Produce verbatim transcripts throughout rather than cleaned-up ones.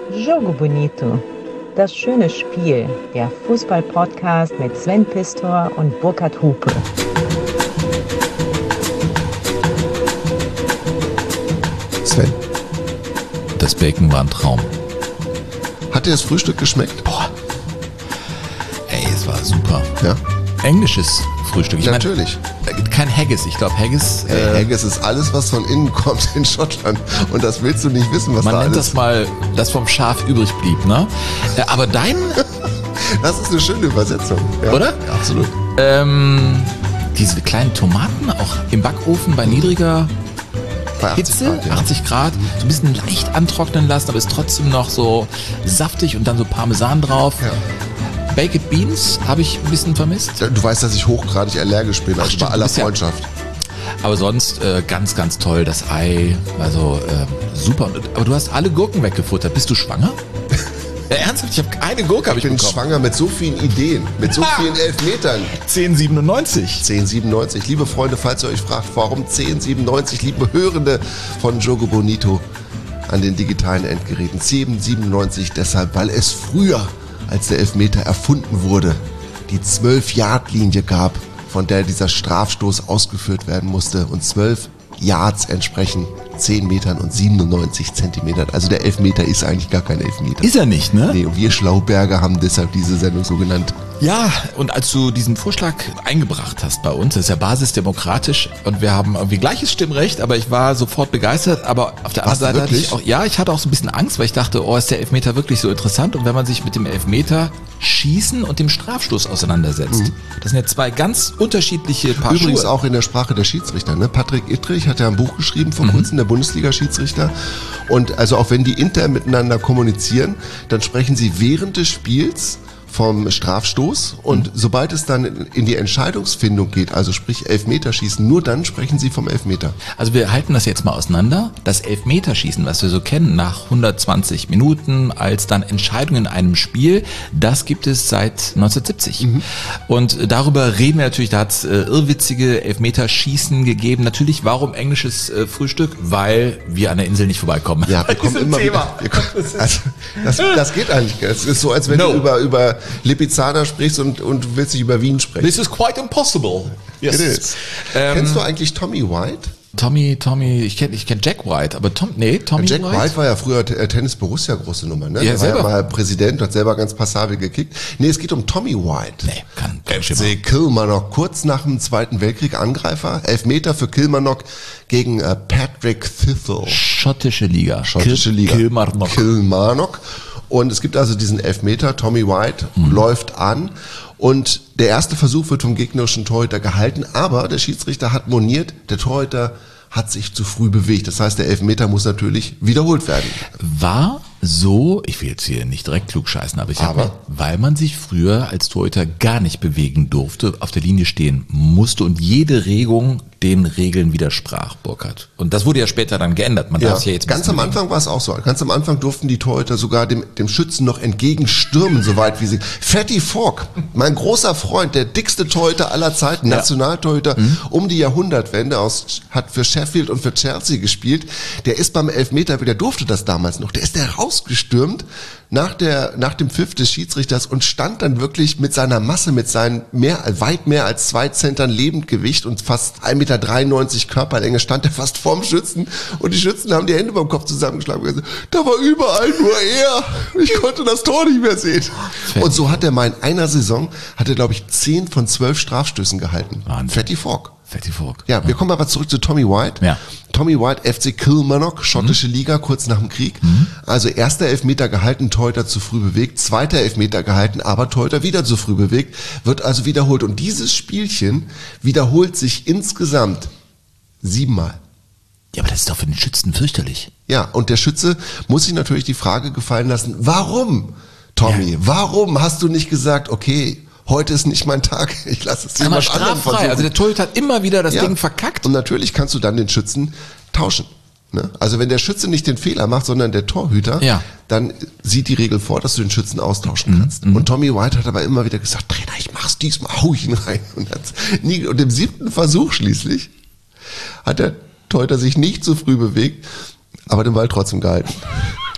Jogo Bonito, das schöne Spiel, der Fußball-Podcast mit Sven Pistor und Burkhard Hupe. Sven, das Bacon war ein Traum. Hat dir das Frühstück geschmeckt? Boah, ey, es war super. Ja. Englisches Frühstück. Ich Natürlich. Mein, kein Haggis. Ich glaube, Haggis... Äh, Haggis ist alles, was von innen kommt in Schottland. Und das willst du nicht wissen, was man da nennt alles... das mal, das vom Schaf übrig blieb, ne? Äh, aber dein... Das ist eine schöne Übersetzung. Ja. Oder? Ja, absolut. Ähm, diese kleinen Tomaten, auch im Backofen bei niedriger... Bei achtzig Hitze, Grad, ja. achtzig Grad, so ein bisschen leicht antrocknen lassen, aber ist trotzdem noch so saftig und dann so Parmesan drauf. Ja. Baked Beans habe ich ein bisschen vermisst. Du weißt, dass ich hochgradig allergisch bin, also Ach, bei aller du bist ja- Freundschaft. Aber sonst äh, ganz, ganz toll, das Ei, also äh, super. Und- Aber du hast alle Gurken weggefuttert. Bist du schwanger? Ja, ernsthaft, ich habe eine Gurke hab Ich ich bin bekommen. schwanger mit so vielen Ideen, mit so vielen Elfmetern. zehn siebenundneunzig. zehn siebenundneunzig. Liebe Freunde, falls ihr euch fragt, warum zehn siebenundneunzig, liebe Hörende von Jogo Bonito an den digitalen Endgeräten. zehn siebenundneunzig deshalb, weil es früher, als der Elfmeter erfunden wurde, die zwölf-Yard-Linie gab, von der dieser Strafstoß ausgeführt werden musste. Und zwölf Yards entsprechen zehn Metern und siebenundneunzig Zentimetern. Also der Elfmeter ist eigentlich gar kein Elfmeter. Ist er nicht, ne? Nee, und wir Schlauberger haben deshalb diese Sendung so genannt. Ja, und als du diesen Vorschlag eingebracht hast bei uns, das ist ja basisdemokratisch und wir haben irgendwie gleiches Stimmrecht, aber ich war sofort begeistert, aber auf der Warst du anderen Seite hatte ich wirklich? auch, ja, ich hatte auch so ein bisschen Angst, weil ich dachte, oh, ist der Elfmeter wirklich so interessant und wenn man sich mit dem Elfmeter schießen und dem Strafstoß auseinandersetzt, das sind ja zwei ganz unterschiedliche Paar Übrigens Schuhe. auch in der Sprache der Schiedsrichter. Ne? Patrick Ittrich hat ja ein Buch geschrieben vor Mhm. kurzem, der Bundesliga-Schiedsrichter. Und also auch wenn die intern miteinander kommunizieren, dann sprechen sie während des Spiels vom Strafstoß und Mhm. sobald es dann in die Entscheidungsfindung geht, also sprich Elfmeterschießen, nur dann sprechen sie vom Elfmeter. Also wir halten das jetzt mal auseinander. Das Elfmeterschießen, was wir so kennen, nach hundertzwanzig Minuten als dann Entscheidung in einem Spiel, das gibt es seit neunzehnhundertsiebzig. Und darüber reden wir natürlich, da hat es äh, irrwitzige Elfmeterschießen gegeben. Natürlich, warum englisches äh, Frühstück? Weil wir an der Insel nicht vorbeikommen. Ja, wir Bei kommen diesem immer Thema. wieder. Wir kommen, also, das, das geht eigentlich. Es ist so, als wenn No. du über, über Lipizzaner sprichst und, und du willst dich über Wien sprechen. This is quite impossible. Yes. It is. Ähm, Kennst du eigentlich Tommy White? Tommy, Tommy, ich kenne ich kenn Jack White, aber Tom, nee, Tommy Jack White? White war ja früher T- Tennis Borussia große Nummer, ne? Ja, Der war ja selber. mal Präsident, hat selber ganz passabel gekickt. Nee, es geht um Tommy White. Nee, kann, kein F Schimmer. C Kilmarnock, kurz nach dem Zweiten Weltkrieg Angreifer, Elfmeter für Kilmarnock gegen äh, Patrick Thistle. Schottische Liga. Schottische Kil- Liga. Kilmarnock. Kilmarnock. Und es gibt also diesen Elfmeter, Tommy White Mhm. läuft an und der erste Versuch wird vom gegnerischen Torhüter gehalten, aber der Schiedsrichter hat moniert, der Torhüter hat sich zu früh bewegt. Das heißt, der Elfmeter muss natürlich wiederholt werden. War so, ich will jetzt hier nicht direkt klugscheißen, aber ich habe, Aber? weil man sich früher als Torhüter gar nicht bewegen durfte, auf der Linie stehen musste und jede Regung den Regeln widersprach, Burkhard. Und das wurde ja später dann geändert. Man Ja, darf sich ja jetzt ein ganz bisschen am bewegen. Anfang war es auch so. Ganz am Anfang durften die Torhüter sogar dem, dem Schützen noch entgegenstürmen, soweit wie sie. Fatty Falk, mein großer Freund, der dickste Torhüter aller Zeiten, Ja. Nationaltorhüter um die Jahrhundertwende, aus, hat für Sheffield und für Chelsea gespielt. Der ist beim Elfmeter, der durfte das damals noch, der ist der rausgestürmt nach der, nach dem Pfiff des Schiedsrichters und stand dann wirklich mit seiner Masse, mit seinen mehr, weit mehr als zwei Zentern Lebendgewicht und fast ein Meter dreiundneunzig Körperlänge stand er fast vorm Schützen und die Schützen haben die Hände beim Kopf zusammengeschlagen und gesagt, da war überall nur er. Ich konnte das Tor nicht mehr sehen. Und so hat er mal in einer Saison, hat er glaube ich zehn von zwölf Strafstößen gehalten. Wahnsinn. Fatty Falk. Fatty Falk. Ja, wir kommen aber zurück zu Tommy White. Ja. Tommy White, F C Kilmarnock, schottische Liga, kurz nach dem Krieg. Also erster Elfmeter gehalten, Torhüter zu früh bewegt. Zweiter Elfmeter gehalten, aber Torhüter wieder zu früh bewegt. Wird also wiederholt. Und dieses Spielchen wiederholt sich insgesamt siebenmal. Ja, aber das ist doch für den Schützen fürchterlich. Ja, und der Schütze muss sich natürlich die Frage gefallen lassen, warum, Tommy, Ja. warum hast du nicht gesagt, okay, heute ist nicht mein Tag, ich lasse es Aber jemand anderen straffrei. versuchen. Also der Torhüter hat immer wieder das Ja. Ding verkackt. Und natürlich kannst du dann den Schützen tauschen. Ne? Also wenn der Schütze nicht den Fehler macht, sondern der Torhüter, Ja. dann sieht die Regel vor, dass du den Schützen austauschen kannst. Und Tommy White hat aber immer wieder gesagt, Trainer, ich mach's diesmal, hau ich ihn rein. Und, hat's nie, und im siebten Versuch schließlich hat der Torhüter sich nicht so früh bewegt, aber den Ball trotzdem gehalten.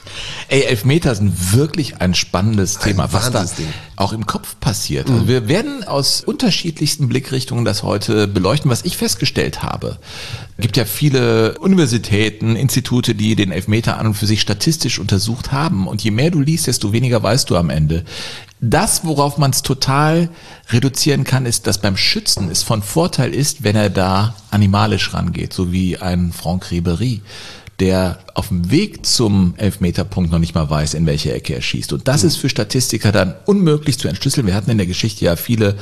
Ey, Elfmeter sind wirklich ein spannendes Ein Thema, was da Wahnsinnsding. auch im Kopf passiert. Also wir werden aus unterschiedlichsten Blickrichtungen das heute beleuchten. Was ich festgestellt habe, gibt ja viele Universitäten, Institute, die den Elfmeter an und für sich statistisch untersucht haben. Und je mehr du liest, desto weniger weißt du am Ende. Das, worauf man es total reduzieren kann, ist, dass beim Schützen es von Vorteil ist, wenn er da animalisch rangeht, so wie ein Franck Ribéry, der auf dem Weg zum Elfmeterpunkt noch nicht mal weiß, in welche Ecke er schießt. Und das ist für Statistiker dann unmöglich zu entschlüsseln. Wir hatten in der Geschichte ja viele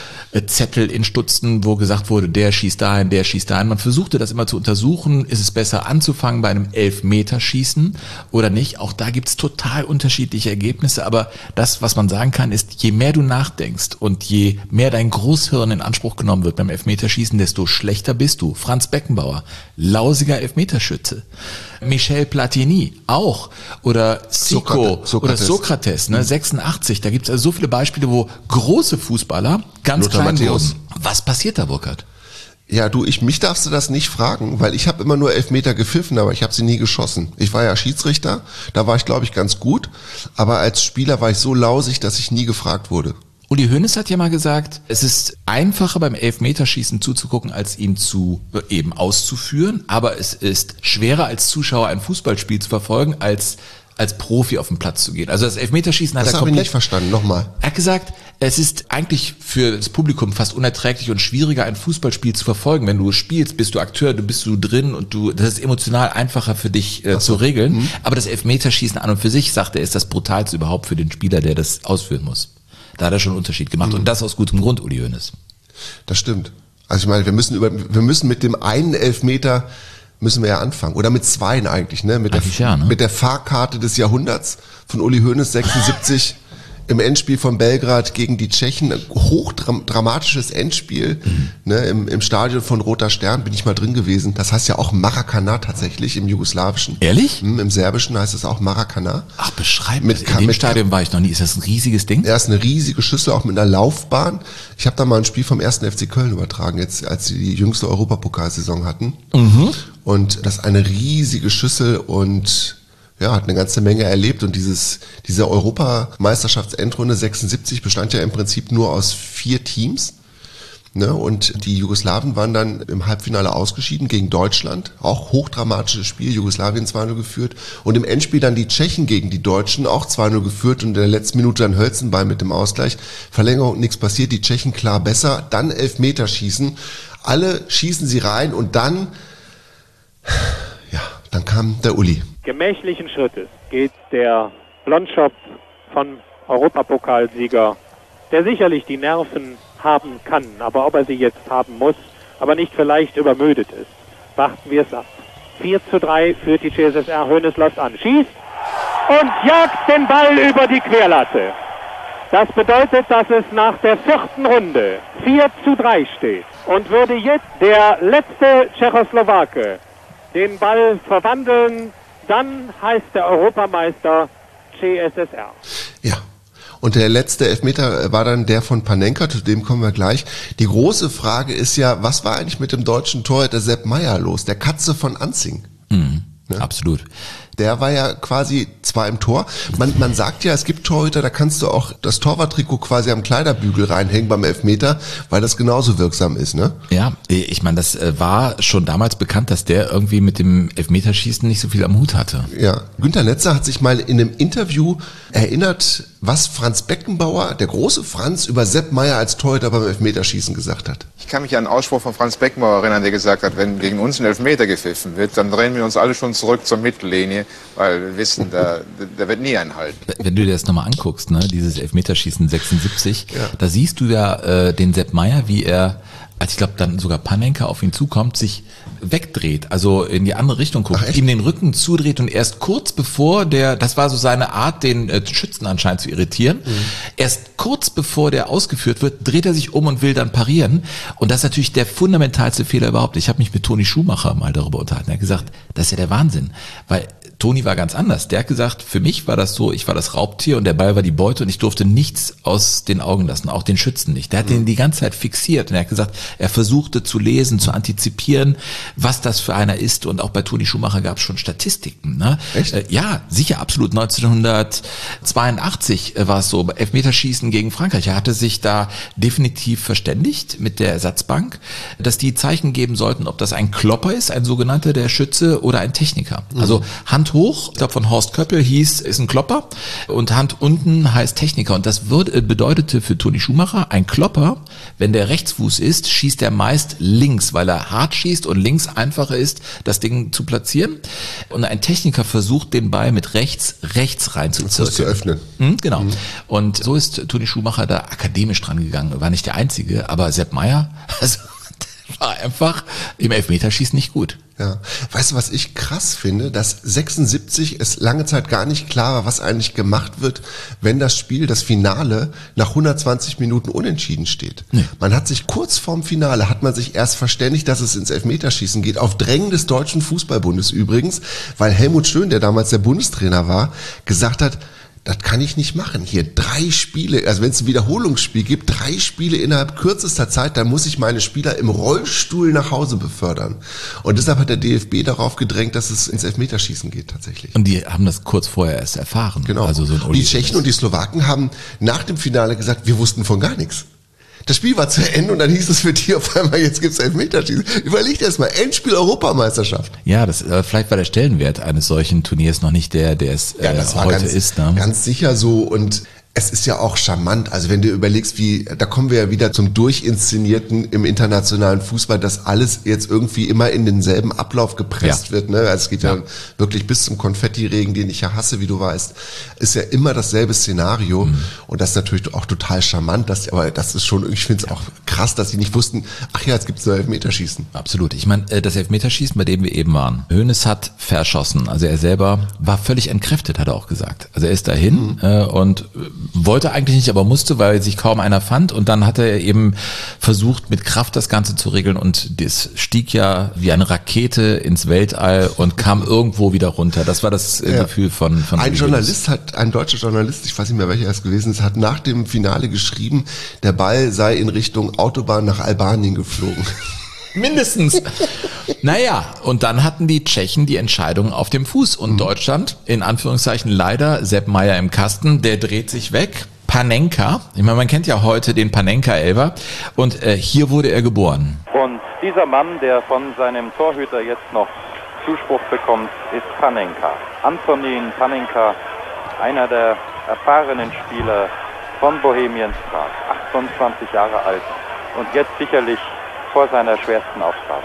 Zettel in Stutzen, wo gesagt wurde, der schießt dahin, der schießt dahin. Man versuchte das immer zu untersuchen, ist es besser anzufangen bei einem Elfmeterschießen oder nicht. Auch da gibt's total unterschiedliche Ergebnisse, aber das, was man sagen kann, ist, je mehr du nachdenkst und je mehr dein Großhirn in Anspruch genommen wird beim Elfmeterschießen, desto schlechter bist du. Franz Beckenbauer, lausiger Elfmeterschütze. Michel Platini auch. Oder Zico Sokrates. oder Sokrates, ne, sechsundachtzig. Da gibt's also so viele Beispiele, wo große Fußballer ganz Lothar klein Matthäus. wurden. Was passiert da, Burkhard? Ja, du, ich mich darfst du das nicht fragen, weil ich habe immer nur Elfmeter gepfiffen, aber ich habe sie nie geschossen. Ich war ja Schiedsrichter, da war ich, glaube ich, ganz gut, aber als Spieler war ich so lausig, dass ich nie gefragt wurde. Uli Hoeneß hat ja mal gesagt, es ist einfacher beim Elfmeterschießen zuzugucken, als ihn zu eben auszuführen, aber es ist schwerer als Zuschauer ein Fußballspiel zu verfolgen, als als Profi auf den Platz zu gehen. Also das Elfmeterschießen hat Das er habe ich komplett nicht verstanden, nochmal. Er hat gesagt, es ist eigentlich für das Publikum fast unerträglich und schwieriger, ein Fußballspiel zu verfolgen. Wenn du spielst, bist du Akteur, du bist du drin und du, das ist emotional einfacher für dich äh, zu regeln. Mhm. Aber das Elfmeterschießen an und für sich, sagt er, ist das brutalste überhaupt für den Spieler, der das ausführen muss. Da hat er schon einen Unterschied gemacht. Mhm. Und das aus gutem Grund, Uli Hoeneß. Das stimmt. Also ich meine, wir müssen über, wir müssen mit dem einen Elfmeter müssen wir ja anfangen. Oder mit zweien eigentlich, ne? Mit der, ja, ne? mit der Fahrkarte des Jahrhunderts von Uli Hoeneß sechsundsiebzig im Endspiel von Belgrad gegen die Tschechen. Ein hochdramatisches Endspiel, mhm. ne? Im, im Stadion von Roter Stern bin ich mal drin gewesen. Das heißt ja auch Maracana tatsächlich im Jugoslawischen. Ehrlich? Mhm, im Serbischen heißt es auch Maracana. Ach, beschreib mit, das. In dem mit, Stadion war ich noch nie. Ist das ein riesiges Ding? Er ist eine riesige Schüssel, auch mit einer Laufbahn. Ich habe da mal ein Spiel vom ersten F C Köln übertragen, jetzt als sie die jüngste Europapokalsaison hatten. Mhm. Und das ist eine riesige Schüssel und ja, hat eine ganze Menge erlebt. Und dieses diese Europameisterschaftsendrunde sechsundsiebzig bestand ja im Prinzip nur aus vier Teams. Ne? Und die Jugoslawen waren dann im Halbfinale ausgeschieden gegen Deutschland. Auch hochdramatisches Spiel, Jugoslawien zwei null geführt. Und im Endspiel dann die Tschechen gegen die Deutschen, auch zwei null geführt. Und in der letzten Minute dann Hölzenbein mit dem Ausgleich. Verlängerung, nichts passiert, die Tschechen klar besser. Dann Elfmeterschießen. Alle schießen sie rein und dann... Ja, dann kam der Uli. Gemächlichen Schrittes geht der Blondschopf von Europapokalsieger, der sicherlich die Nerven haben kann, aber ob er sie jetzt haben muss, aber nicht vielleicht übermüdet ist. Warten wir es ab. vier zu drei führt die C S S R. Hoeneß läuft an, schießt und jagt den Ball über die Querlatte. Das bedeutet, dass es nach der vierten Runde vier zu drei steht. Und würde jetzt der letzte Tschechoslowake den Ball verwandeln, dann heißt der Europameister C S S R. Ja, und der letzte Elfmeter war dann der von Panenka, zu dem kommen wir gleich. Die große Frage ist ja, was war eigentlich mit dem deutschen Torhüter Sepp Maier los, der Katze von Anzing? Mhm, ne? Absolut. Der war ja quasi zwar im Tor. Man, man sagt ja, es gibt Torhüter, da kannst du auch das Torwarttrikot quasi am Kleiderbügel reinhängen beim Elfmeter, weil das genauso wirksam ist, ne? Ja, ich meine, das war schon damals bekannt, dass der irgendwie mit dem Elfmeterschießen nicht so viel am Hut hatte. Ja, Günter Netzer hat sich mal in einem Interview erinnert, was Franz Beckenbauer, der große Franz, über Sepp Maier als Torhüter beim Elfmeterschießen gesagt hat. Ich kann mich an einen Ausspruch von Franz Beckenbauer erinnern, der gesagt hat, wenn gegen uns ein Elfmeter gepfiffen wird, dann drehen wir uns alle schon zurück zur Mittellinie, weil wir wissen, da, da wird nie ein Halt. Wenn du dir das nochmal anguckst, ne, dieses Elfmeterschießen sechsundsiebzig, ja. Da siehst du ja äh, den Sepp Maier, wie er, als ich glaube dann sogar Panenka auf ihn zukommt, sich wegdreht, also in die andere Richtung guckt, Ach, ihm den Rücken zudreht und erst kurz bevor der, das war so seine Art, den äh, Schützen anscheinend zu irritieren, mhm. erst kurz bevor der ausgeführt wird, dreht er sich um und will dann parieren und das ist natürlich der fundamentalste Fehler überhaupt. Ich habe mich mit Toni Schumacher mal darüber unterhalten, er hat gesagt, das ist ja der Wahnsinn, weil Toni war ganz anders. Der hat gesagt, für mich war das so, ich war das Raubtier und der Ball war die Beute und ich durfte nichts aus den Augen lassen, auch den Schützen nicht. Der hat mhm. den die ganze Zeit fixiert und er hat gesagt, er versuchte zu lesen, zu antizipieren, was das für einer ist, und auch bei Toni Schumacher gab es schon Statistiken. Ne? Echt? Äh, ja, sicher, absolut. neunzehnhundertzweiundachtzig war es so, Elfmeterschießen gegen Frankreich. Er hatte sich da definitiv verständigt mit der Ersatzbank, dass die Zeichen geben sollten, ob das ein Klopper ist, ein sogenannter, der Schütze, oder ein Techniker. Mhm. Also Hand hoch, ich glaube von Horst Köppel hieß, ist ein Klopper, und Hand unten heißt Techniker. Und das wird, bedeutete für Toni Schumacher, ein Klopper, wenn der Rechtsfuß ist, schießt er meist links, weil er hart schießt und links einfacher ist, das Ding zu platzieren. Und ein Techniker versucht, den Ball mit rechts, rechts reinzuzirkeln. zu öffnen. Mhm, genau. Mhm. Und so ist Toni Schumacher da akademisch dran gegangen. War nicht der Einzige, aber Sepp Maier, also, war einfach im Elfmeterschießen nicht gut. Ja. Weißt du, was ich krass finde? Dass sechsundsiebzig es lange Zeit gar nicht klar war, was eigentlich gemacht wird, wenn das Spiel, das Finale, nach hundertzwanzig Minuten unentschieden steht. Nee. Man hat sich kurz vorm Finale, hat man sich erst verständigt, dass es ins Elfmeterschießen geht, auf Drängen des Deutschen Fußballbundes übrigens, weil Helmut Schön, der damals der Bundestrainer war, gesagt hat, das kann ich nicht machen. Hier drei Spiele, also wenn es ein Wiederholungsspiel gibt, drei Spiele innerhalb kürzester Zeit, dann muss ich meine Spieler im Rollstuhl nach Hause befördern. Und deshalb hat der D F B darauf gedrängt, dass es ins Elfmeterschießen geht tatsächlich. Und die haben das kurz vorher erst erfahren. Genau. Also so ein die Tschechen und die Slowaken haben nach dem Finale gesagt, wir wussten von gar nichts. Das Spiel war zu Ende und dann hieß es für die auf einmal, jetzt gibt's Elfmeterschießen. Überleg dir das mal, Endspiel Europameisterschaft. Ja, das äh, vielleicht war der Stellenwert eines solchen Turniers noch nicht der, der es äh, ja, das war heute ganz, ist. Ne? Ganz sicher so, und es ist ja auch charmant, also wenn du überlegst, wie, da kommen wir ja wieder zum Durchinszenierten im internationalen Fußball, dass alles jetzt irgendwie immer in denselben Ablauf gepresst ja. wird, ne? Also es geht ja. ja wirklich bis zum Konfettiregen, den ich ja hasse, wie du weißt, ist ja immer dasselbe Szenario, mhm. und das ist natürlich auch total charmant, dass, aber das ist schon, ich finde es auch krass, dass sie nicht wussten, ach ja, jetzt gibt's so Elfmeterschießen. Absolut, ich meine, das Elfmeterschießen, bei dem wir eben waren, Hoeneß hat verschossen, also er selber war völlig entkräftet, hat er auch gesagt. Also er ist dahin mhm. äh, und wollte eigentlich nicht, aber musste, weil sich kaum einer fand, und dann hat er eben versucht, mit Kraft das Ganze zu regeln, und das stieg ja wie eine Rakete ins Weltall und kam irgendwo wieder runter. Das war das ja. Gefühl von, von Ein Journalist hat, ein deutscher Journalist, ich weiß nicht mehr, welcher es gewesen ist, hat nach dem Finale geschrieben, der Ball sei in Richtung Autobahn nach Albanien geflogen. Mindestens. Naja, und dann hatten die Tschechen die Entscheidung auf dem Fuß, und mhm. Deutschland, in Anführungszeichen leider, Sepp Maier im Kasten, der dreht sich weg. Panenka, ich meine, man kennt ja heute den Panenka-Elfer, und äh, hier wurde er geboren. Und dieser Mann, der von seinem Torhüter jetzt noch Zuspruch bekommt, ist Panenka. Antonín Panenka, einer der erfahrenen Spieler von Bohemians Prag, achtundzwanzig Jahre alt, und jetzt sicherlich vor seiner schwersten Aufgabe.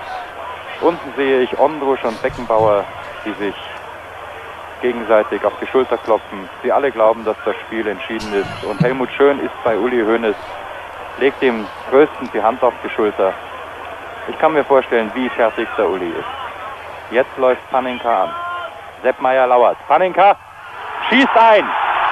Unten sehe ich Ondrusch und Beckenbauer, die sich gegenseitig auf die Schulter klopfen. Sie alle glauben, dass das Spiel entschieden ist. Und Helmut Schön ist bei Uli Hoeneß, legt dem Größten die Hand auf die Schulter. Ich kann mir vorstellen, wie fertig der Uli ist. Jetzt läuft Panenka an. Sepp Maier lauert. Panenka schießt ein.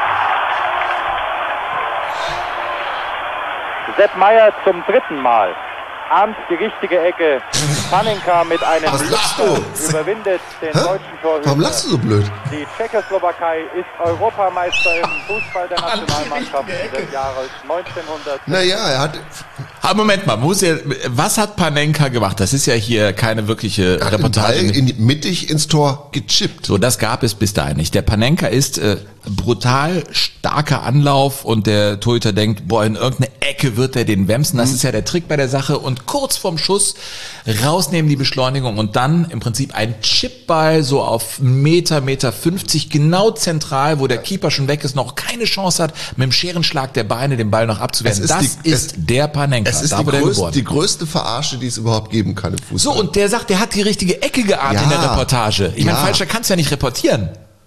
Sepp Maier zum dritten Mal. Ahnt die richtige Ecke. Panenka mit einem Lacher überwindet den Hä? deutschen Torhüter. Warum lachst du so blöd? Die Tschechoslowakei ist Europameister im Fußball der Nationalmannschaft des Jahres neunzehnhundert. Naja, er hat... Aber Moment mal, muss ja, was hat Panenka gemacht? Das ist ja hier keine wirkliche er hat Reportage. Den Ball in, mittig ins Tor gechippt. So, das gab es bis dahin nicht. Der Panenka ist äh, brutal starker Anlauf, und der Torhüter denkt, boah, in irgendeine Ecke wird er den wemsen. Das mhm. ist ja der Trick bei der Sache. Und kurz vorm Schuss rausnehmen die Beschleunigung und dann im Prinzip ein Chipball so auf Meter, Meter fünfzig, genau zentral, wo der Keeper schon weg ist, noch keine Chance hat, mit dem Scherenschlag der Beine den Ball noch abzuwehren. Ist das die, ist es, der Panenka. Es ist die größte, die größte Verarsche, die es überhaupt geben kann im Fußball. So, und der sagt, der hat die richtige Ecke geahnt ja. in der Reportage. Ich ja. meine, falscher kannst du ja nicht reportieren.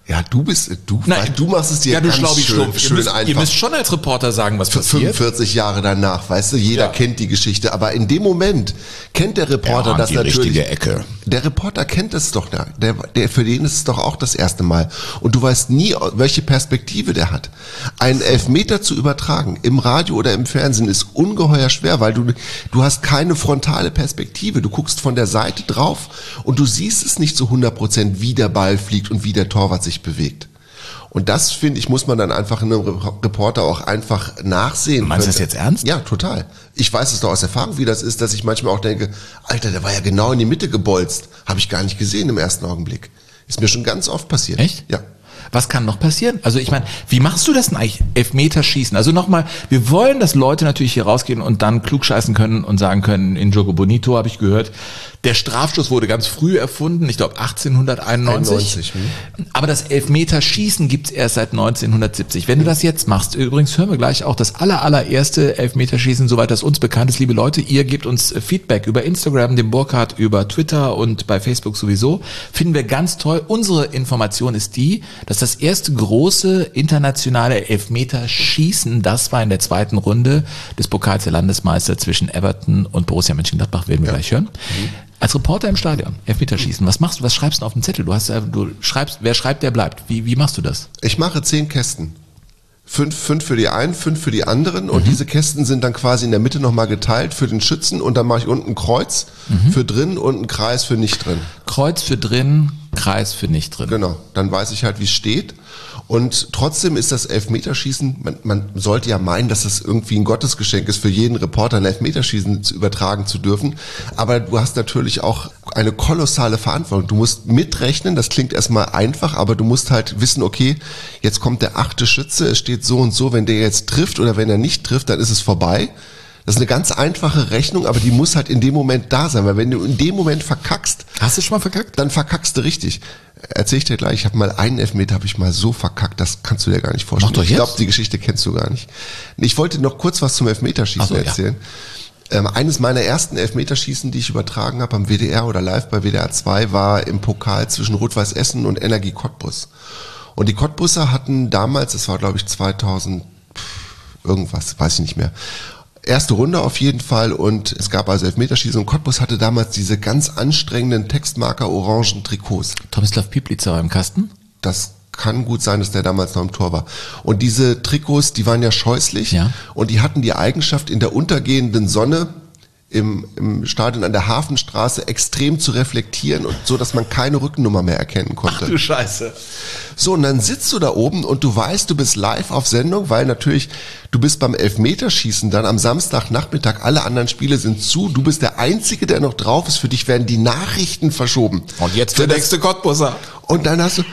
Ja, du bist, du, Nein, du machst es dir ja, du ganz schön, Schlaubi-Schlumpf. schön ihr müsst, einfach. Ihr müsst schon als Reporter sagen, was passiert. fünfundvierzig Jahre danach, weißt du, jeder Ja. kennt die Geschichte, aber in dem Moment kennt der Reporter Ja, das die natürlich. richtige Ecke. Der Reporter kennt das doch, der, der, für den ist es doch auch das erste Mal. Und du weißt nie, welche Perspektive der hat. Einen Elfmeter zu übertragen, im Radio oder im Fernsehen, ist ungeheuer schwer, weil du, du hast keine frontale Perspektive. Du guckst von der Seite drauf und du siehst es nicht zu hundert Prozent, wie der Ball fliegt und wie der Torwart sich bewegt. Und das, finde ich, muss man dann einfach in einem Reporter auch einfach nachsehen. Meinst du das jetzt ernst? Ja, total. Ich weiß es doch aus Erfahrung, wie das ist, dass ich manchmal auch denke, Alter, der war ja genau in die Mitte gebolzt. Habe ich gar nicht gesehen im ersten Augenblick. Ist mir schon ganz oft passiert. Echt? Ja. Was kann noch passieren? Also ich meine, wie machst du das denn eigentlich? Elfmeterschießen. Also nochmal, wir wollen, dass Leute natürlich hier rausgehen und dann klugscheißen können und sagen können, in Jogo Bonito habe ich gehört, der Strafstoß wurde ganz früh erfunden, ich glaube achtzehnhunderteinundneunzig. einundneunzig, Aber das Elfmeterschießen gibt's erst seit neunzehnhundertsiebzig. Wenn du das jetzt machst, übrigens hören wir gleich auch das aller, allererste Elfmeterschießen, soweit das uns bekannt ist, liebe Leute, ihr gebt uns Feedback über Instagram, dem Burkhardt, über Twitter und bei Facebook sowieso. Finden wir ganz toll. Unsere Information ist die, dass das erste große internationale Elfmeterschießen, das war in der zweiten Runde des Pokals der Landesmeister zwischen Everton und Borussia Mönchengladbach, werden wir Ja. gleich hören. Mhm. Als Reporter im Stadion, Elfmeterschießen, was machst du, was schreibst du auf dem Zettel? Du hast, äh, du schreibst, wer schreibt, der bleibt. Wie, wie machst du das? Ich mache zehn Kästen. Fünf, fünf für die einen, fünf für die anderen. Und mhm. diese Kästen sind dann quasi in der Mitte nochmal geteilt für den Schützen. Und dann mache ich unten ein Kreuz mhm. für drin und einen Kreis für nicht drin. Kreuz für drin, Kreis für nicht drin. Genau, dann weiß ich halt, wie es steht. Und trotzdem ist das Elfmeterschießen, man, man sollte ja meinen, dass das irgendwie ein Gottesgeschenk ist, für jeden Reporter ein Elfmeterschießen zu übertragen zu dürfen. Aber du hast natürlich auch eine kolossale Verantwortung. Du musst mitrechnen, das klingt erstmal einfach, aber du musst halt wissen, okay, jetzt kommt der achte Schütze, es steht so und so, wenn der jetzt trifft oder wenn er nicht trifft, dann ist es vorbei. Das ist eine ganz einfache Rechnung, aber die muss halt in dem Moment da sein, weil wenn du in dem Moment verkackst... Hast du schon mal verkackt? Dann verkackst du richtig. Erzähl ich dir gleich, ich habe mal einen Elfmeter, habe ich mal so verkackt, das kannst du dir gar nicht vorstellen. Mach doch jetzt. Ich glaube, die Geschichte kennst du gar nicht. Ich wollte noch kurz was zum Elfmeterschießen so, erzählen. Ja. Ähm, eines meiner ersten Elfmeterschießen, die ich übertragen habe am W D R oder live bei W D R zwei, war im Pokal zwischen Rot-Weiß Essen und Energie Cottbus. Und die Cottbusser hatten damals, das war glaube ich zweitausend irgendwas, weiß ich nicht mehr, erste Runde auf jeden Fall, und es gab also Elfmeterschießen und Cottbus hatte damals diese ganz anstrengenden Textmarker orangen Trikots. Tomislav Piplica war im Kasten? Das kann gut sein, dass der damals noch im Tor war. Und diese Trikots, die waren ja scheußlich, ja. Und die hatten die Eigenschaft, in der untergehenden Sonne im, im Stadion an der Hafenstraße extrem zu reflektieren und so, dass man keine Rückennummer mehr erkennen konnte. Ach du Scheiße. So, und dann sitzt du da oben und du weißt, du bist live auf Sendung, weil natürlich, du bist beim Elfmeterschießen dann am Samstagnachmittag, alle anderen Spiele sind zu, du bist der Einzige, der noch drauf ist, für dich werden die Nachrichten verschoben. Und jetzt der nächste Cottbusser. Und dann hast du,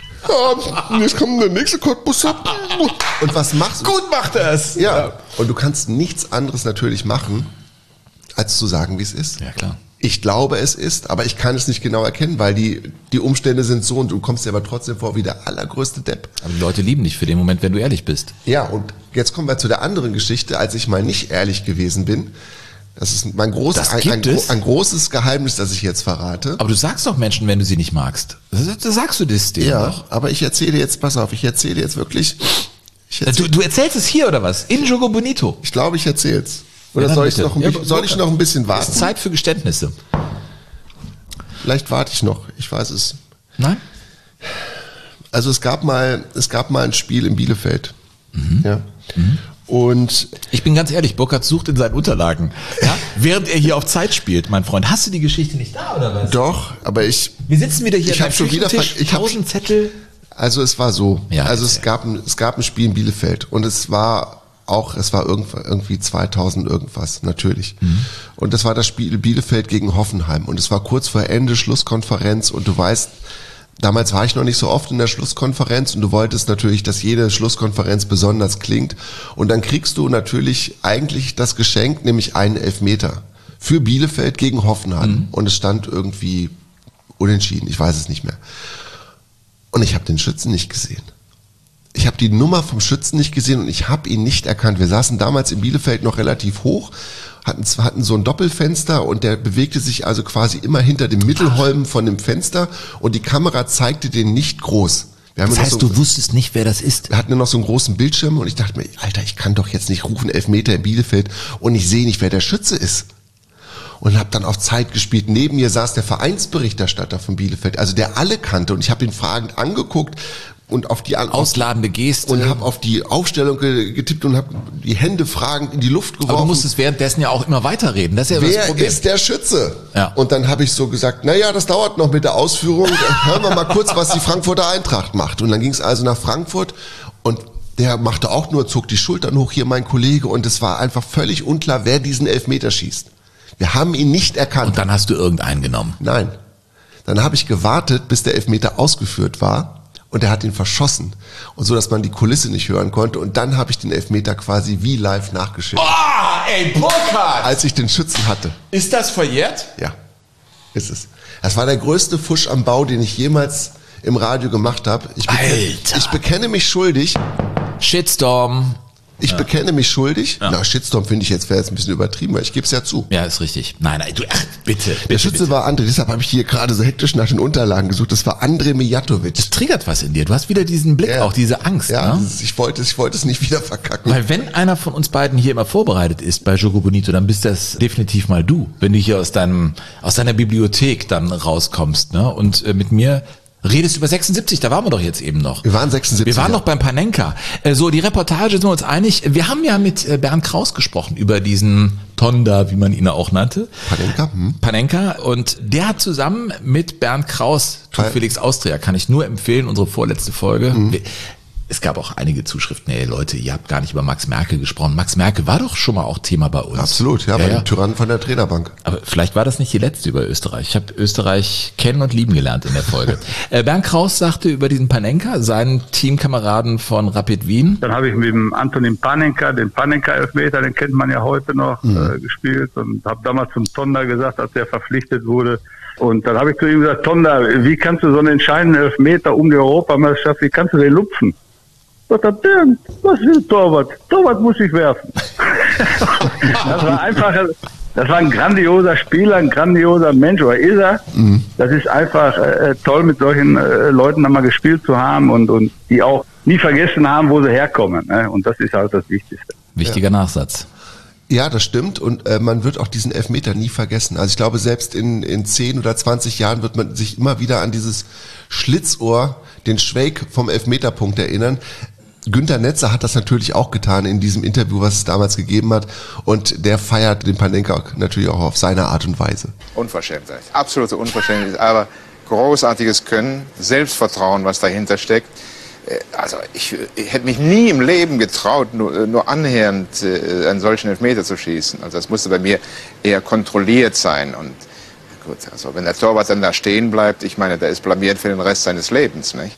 ja, jetzt kommt der nächste Cottbusser. Und was machst du? Gut macht er es. Ja, und du kannst nichts anderes natürlich machen, als zu sagen, wie es ist. Ja, klar. Ich glaube, es ist, aber ich kann es nicht genau erkennen, weil die, die Umstände sind so und du kommst dir aber trotzdem vor wie der allergrößte Depp. Aber die Leute lieben dich für den Moment, wenn du ehrlich bist. Ja, und jetzt kommen wir zu der anderen Geschichte, als ich mal nicht ehrlich gewesen bin. Das ist mein großes, Das ein, gibt ein, es? ein großes Geheimnis, das ich jetzt verrate. Aber du sagst doch Menschen, wenn du sie nicht magst. Das, das sagst du das denen Ja, doch. aber ich erzähle jetzt, pass auf, ich erzähle jetzt wirklich. Ich, erzähl, Du, du erzählst es hier oder was? In Jogo Bonito. ich glaube, ich erzähle es. Oder Ja, soll ich bitte. noch ein Ja, bisschen, soll ich noch ein bisschen Es ist warten? Zeit für Geständnisse. Vielleicht warte ich noch. Ich weiß es. Nein? Also es gab mal, es gab mal ein Spiel in Bielefeld. Mhm. Ja. Mhm. Und Ich bin ganz ehrlich, Burkhardt sucht in seinen Unterlagen. Ja? Während er hier auf Zeit spielt, mein Freund. Hast du die Geschichte nicht da oder was? doch, aber ich, Wir sitzen wieder hier Ich hab schon wieder ver- ich hab- tausend Zettel. also es war so. Ja, also es erzähl. gab, ein, es gab ein Spiel in Bielefeld und es war auch, es war irgendwie, irgendwie zweitausend irgendwas, natürlich. Mhm. Und das war das Spiel Bielefeld gegen Hoffenheim und es war kurz vor Ende, Schlusskonferenz, und du weißt, damals war ich noch nicht so oft in der Schlusskonferenz und du wolltest natürlich, dass jede Schlusskonferenz besonders klingt, und dann kriegst du natürlich eigentlich das Geschenk, nämlich einen Elfmeter für Bielefeld gegen Hoffenheim, mhm. und es stand irgendwie unentschieden, ich weiß es nicht mehr. Und ich habe den Schützen nicht gesehen. Ich habe die Nummer vom Schützen nicht gesehen und ich habe ihn nicht erkannt. Wir saßen damals in Bielefeld noch relativ hoch, hatten, hatten so ein Doppelfenster und der bewegte sich also quasi immer hinter dem Mittelholm von dem Fenster und die Kamera zeigte den nicht groß. Wir haben Das noch heißt, so, du wusstest nicht, wer das ist? wir hatten nur noch so einen großen Bildschirm und ich dachte mir, Alter, ich kann doch jetzt nicht rufen, Elfmeter in Bielefeld und ich sehe nicht, wer der Schütze ist. Und habe dann auf Zeit gespielt. Neben mir saß der Vereinsberichterstatter von Bielefeld, also der alle kannte. Und ich habe ihn fragend angeguckt und auf die Ausladende Geste. und habe auf die Aufstellung ge- getippt und habe die Hände fragend in die Luft geworfen. Aber du musstest währenddessen ja auch immer weiterreden. Das ist ja das Wer Problem. ist der Schütze? Ja. Und dann habe ich so gesagt, naja, das dauert noch mit der Ausführung. Dann hören wir mal kurz, was die Frankfurter Eintracht macht. Und dann ging es also nach Frankfurt und der machte auch nur, zog die Schultern hoch, hier mein Kollege. Und es war einfach völlig unklar, wer diesen Elfmeter schießt. Wir haben ihn nicht erkannt. Und dann hast du irgendeinen genommen. Nein. Dann habe ich gewartet, bis der Elfmeter ausgeführt war und er hat ihn verschossen. Und so, dass man die Kulisse nicht hören konnte. Und dann habe ich den Elfmeter quasi wie live nachgeschickt. Ah, ey, Burkhard! Als ich den Schützen hatte. Ist das verjährt? Ja, ist es. Das war der größte Fusch am Bau, den ich jemals im Radio gemacht habe. Ich, beke- Alter. ich bekenne mich schuldig. Shitstorm. Ich bekenne mich schuldig. Ja. Na, Shitstorm finde ich jetzt wäre jetzt ein bisschen übertrieben, weil ich gebe es ja zu. Ja, ist richtig. Nein, nein, du, ach, bitte, bitte. Der Schütze bitte. war André, deshalb habe ich hier gerade so hektisch nach den Unterlagen gesucht. Das war André Mijatovic. Das triggert was in dir. Du hast wieder diesen Blick, Ja. auch diese Angst. Ja, Ne? das ist- ich wollte, es- ich wollte es nicht wieder verkacken. Weil wenn einer von uns beiden hier immer vorbereitet ist bei Jogo Bonito, dann bist das definitiv mal du, wenn du hier aus deinem aus deiner Bibliothek dann rauskommst, ne? Und äh, mit mir redest über sechsundsiebzig, da waren wir doch jetzt eben noch. Wir waren sechsundsiebzig. Wir waren noch beim Panenka. Äh, So, die Reportage sind wir uns einig. Wir haben ja mit äh, Bernd Kraus gesprochen über diesen Tonda, wie man ihn auch nannte. Panenka, hm. Panenka. Und der hat zusammen mit Bernd Kraus, Tu Weil- Felix Austria, kann ich nur empfehlen, unsere vorletzte Folge. Mhm. Wir- Es gab auch einige Zuschriften, ey Leute, ihr habt gar nicht über Max Merkel gesprochen. Max Merkel war doch schon mal auch Thema bei uns. Absolut, ja, bei dem Tyrannen von der Trainerbank. Aber vielleicht war das nicht die letzte über Österreich. Ich habe Österreich kennen und lieben gelernt in der Folge. äh, Bernd Kraus sagte über diesen Panenka, seinen Teamkameraden von Rapid Wien. Dann habe ich mit dem Antonin Panenka, den Panenka-Elfmeter, den kennt man ja heute noch, Mhm. äh, gespielt und habe damals zum Tonda gesagt, als er verpflichtet wurde. Und dann habe ich zu ihm gesagt, Tonda, wie kannst du so einen entscheidenden Elfmeter um die Europameisterschaft, wie kannst du den lupfen? Was hat der? Was will Torwart? Torwart muss ich werfen. Das war einfach, das war ein grandioser Spieler, ein grandioser Mensch, oder ist er? Mhm. Das ist einfach äh, toll, mit solchen äh, Leuten einmal gespielt zu haben und, und die auch nie vergessen haben, wo sie herkommen. Ne? Und das ist halt das Wichtigste. Wichtiger ja. Nachsatz. Ja, das stimmt und äh, man wird auch diesen Elfmeter nie vergessen. Also ich glaube, selbst in, in zehn oder zwanzig Jahren wird man sich immer wieder an dieses Schlitzohr, den Schweig vom Elfmeterpunkt erinnern. Günter Netzer hat das natürlich auch getan in diesem Interview, was es damals gegeben hat. Und der feiert den Panenka natürlich auch auf seine Art und Weise. Unverschämtheit, absolute Unverschämtheit, aber großartiges Können, Selbstvertrauen, was dahinter steckt. Also ich, ich hätte mich nie im Leben getraut, nur, nur annähernd äh, einen solchen Elfmeter zu schießen. Also das musste bei mir eher kontrolliert sein. Und gut, also wenn der Torwart dann da stehen bleibt, ich meine, der ist blamiert für den Rest seines Lebens, nicht?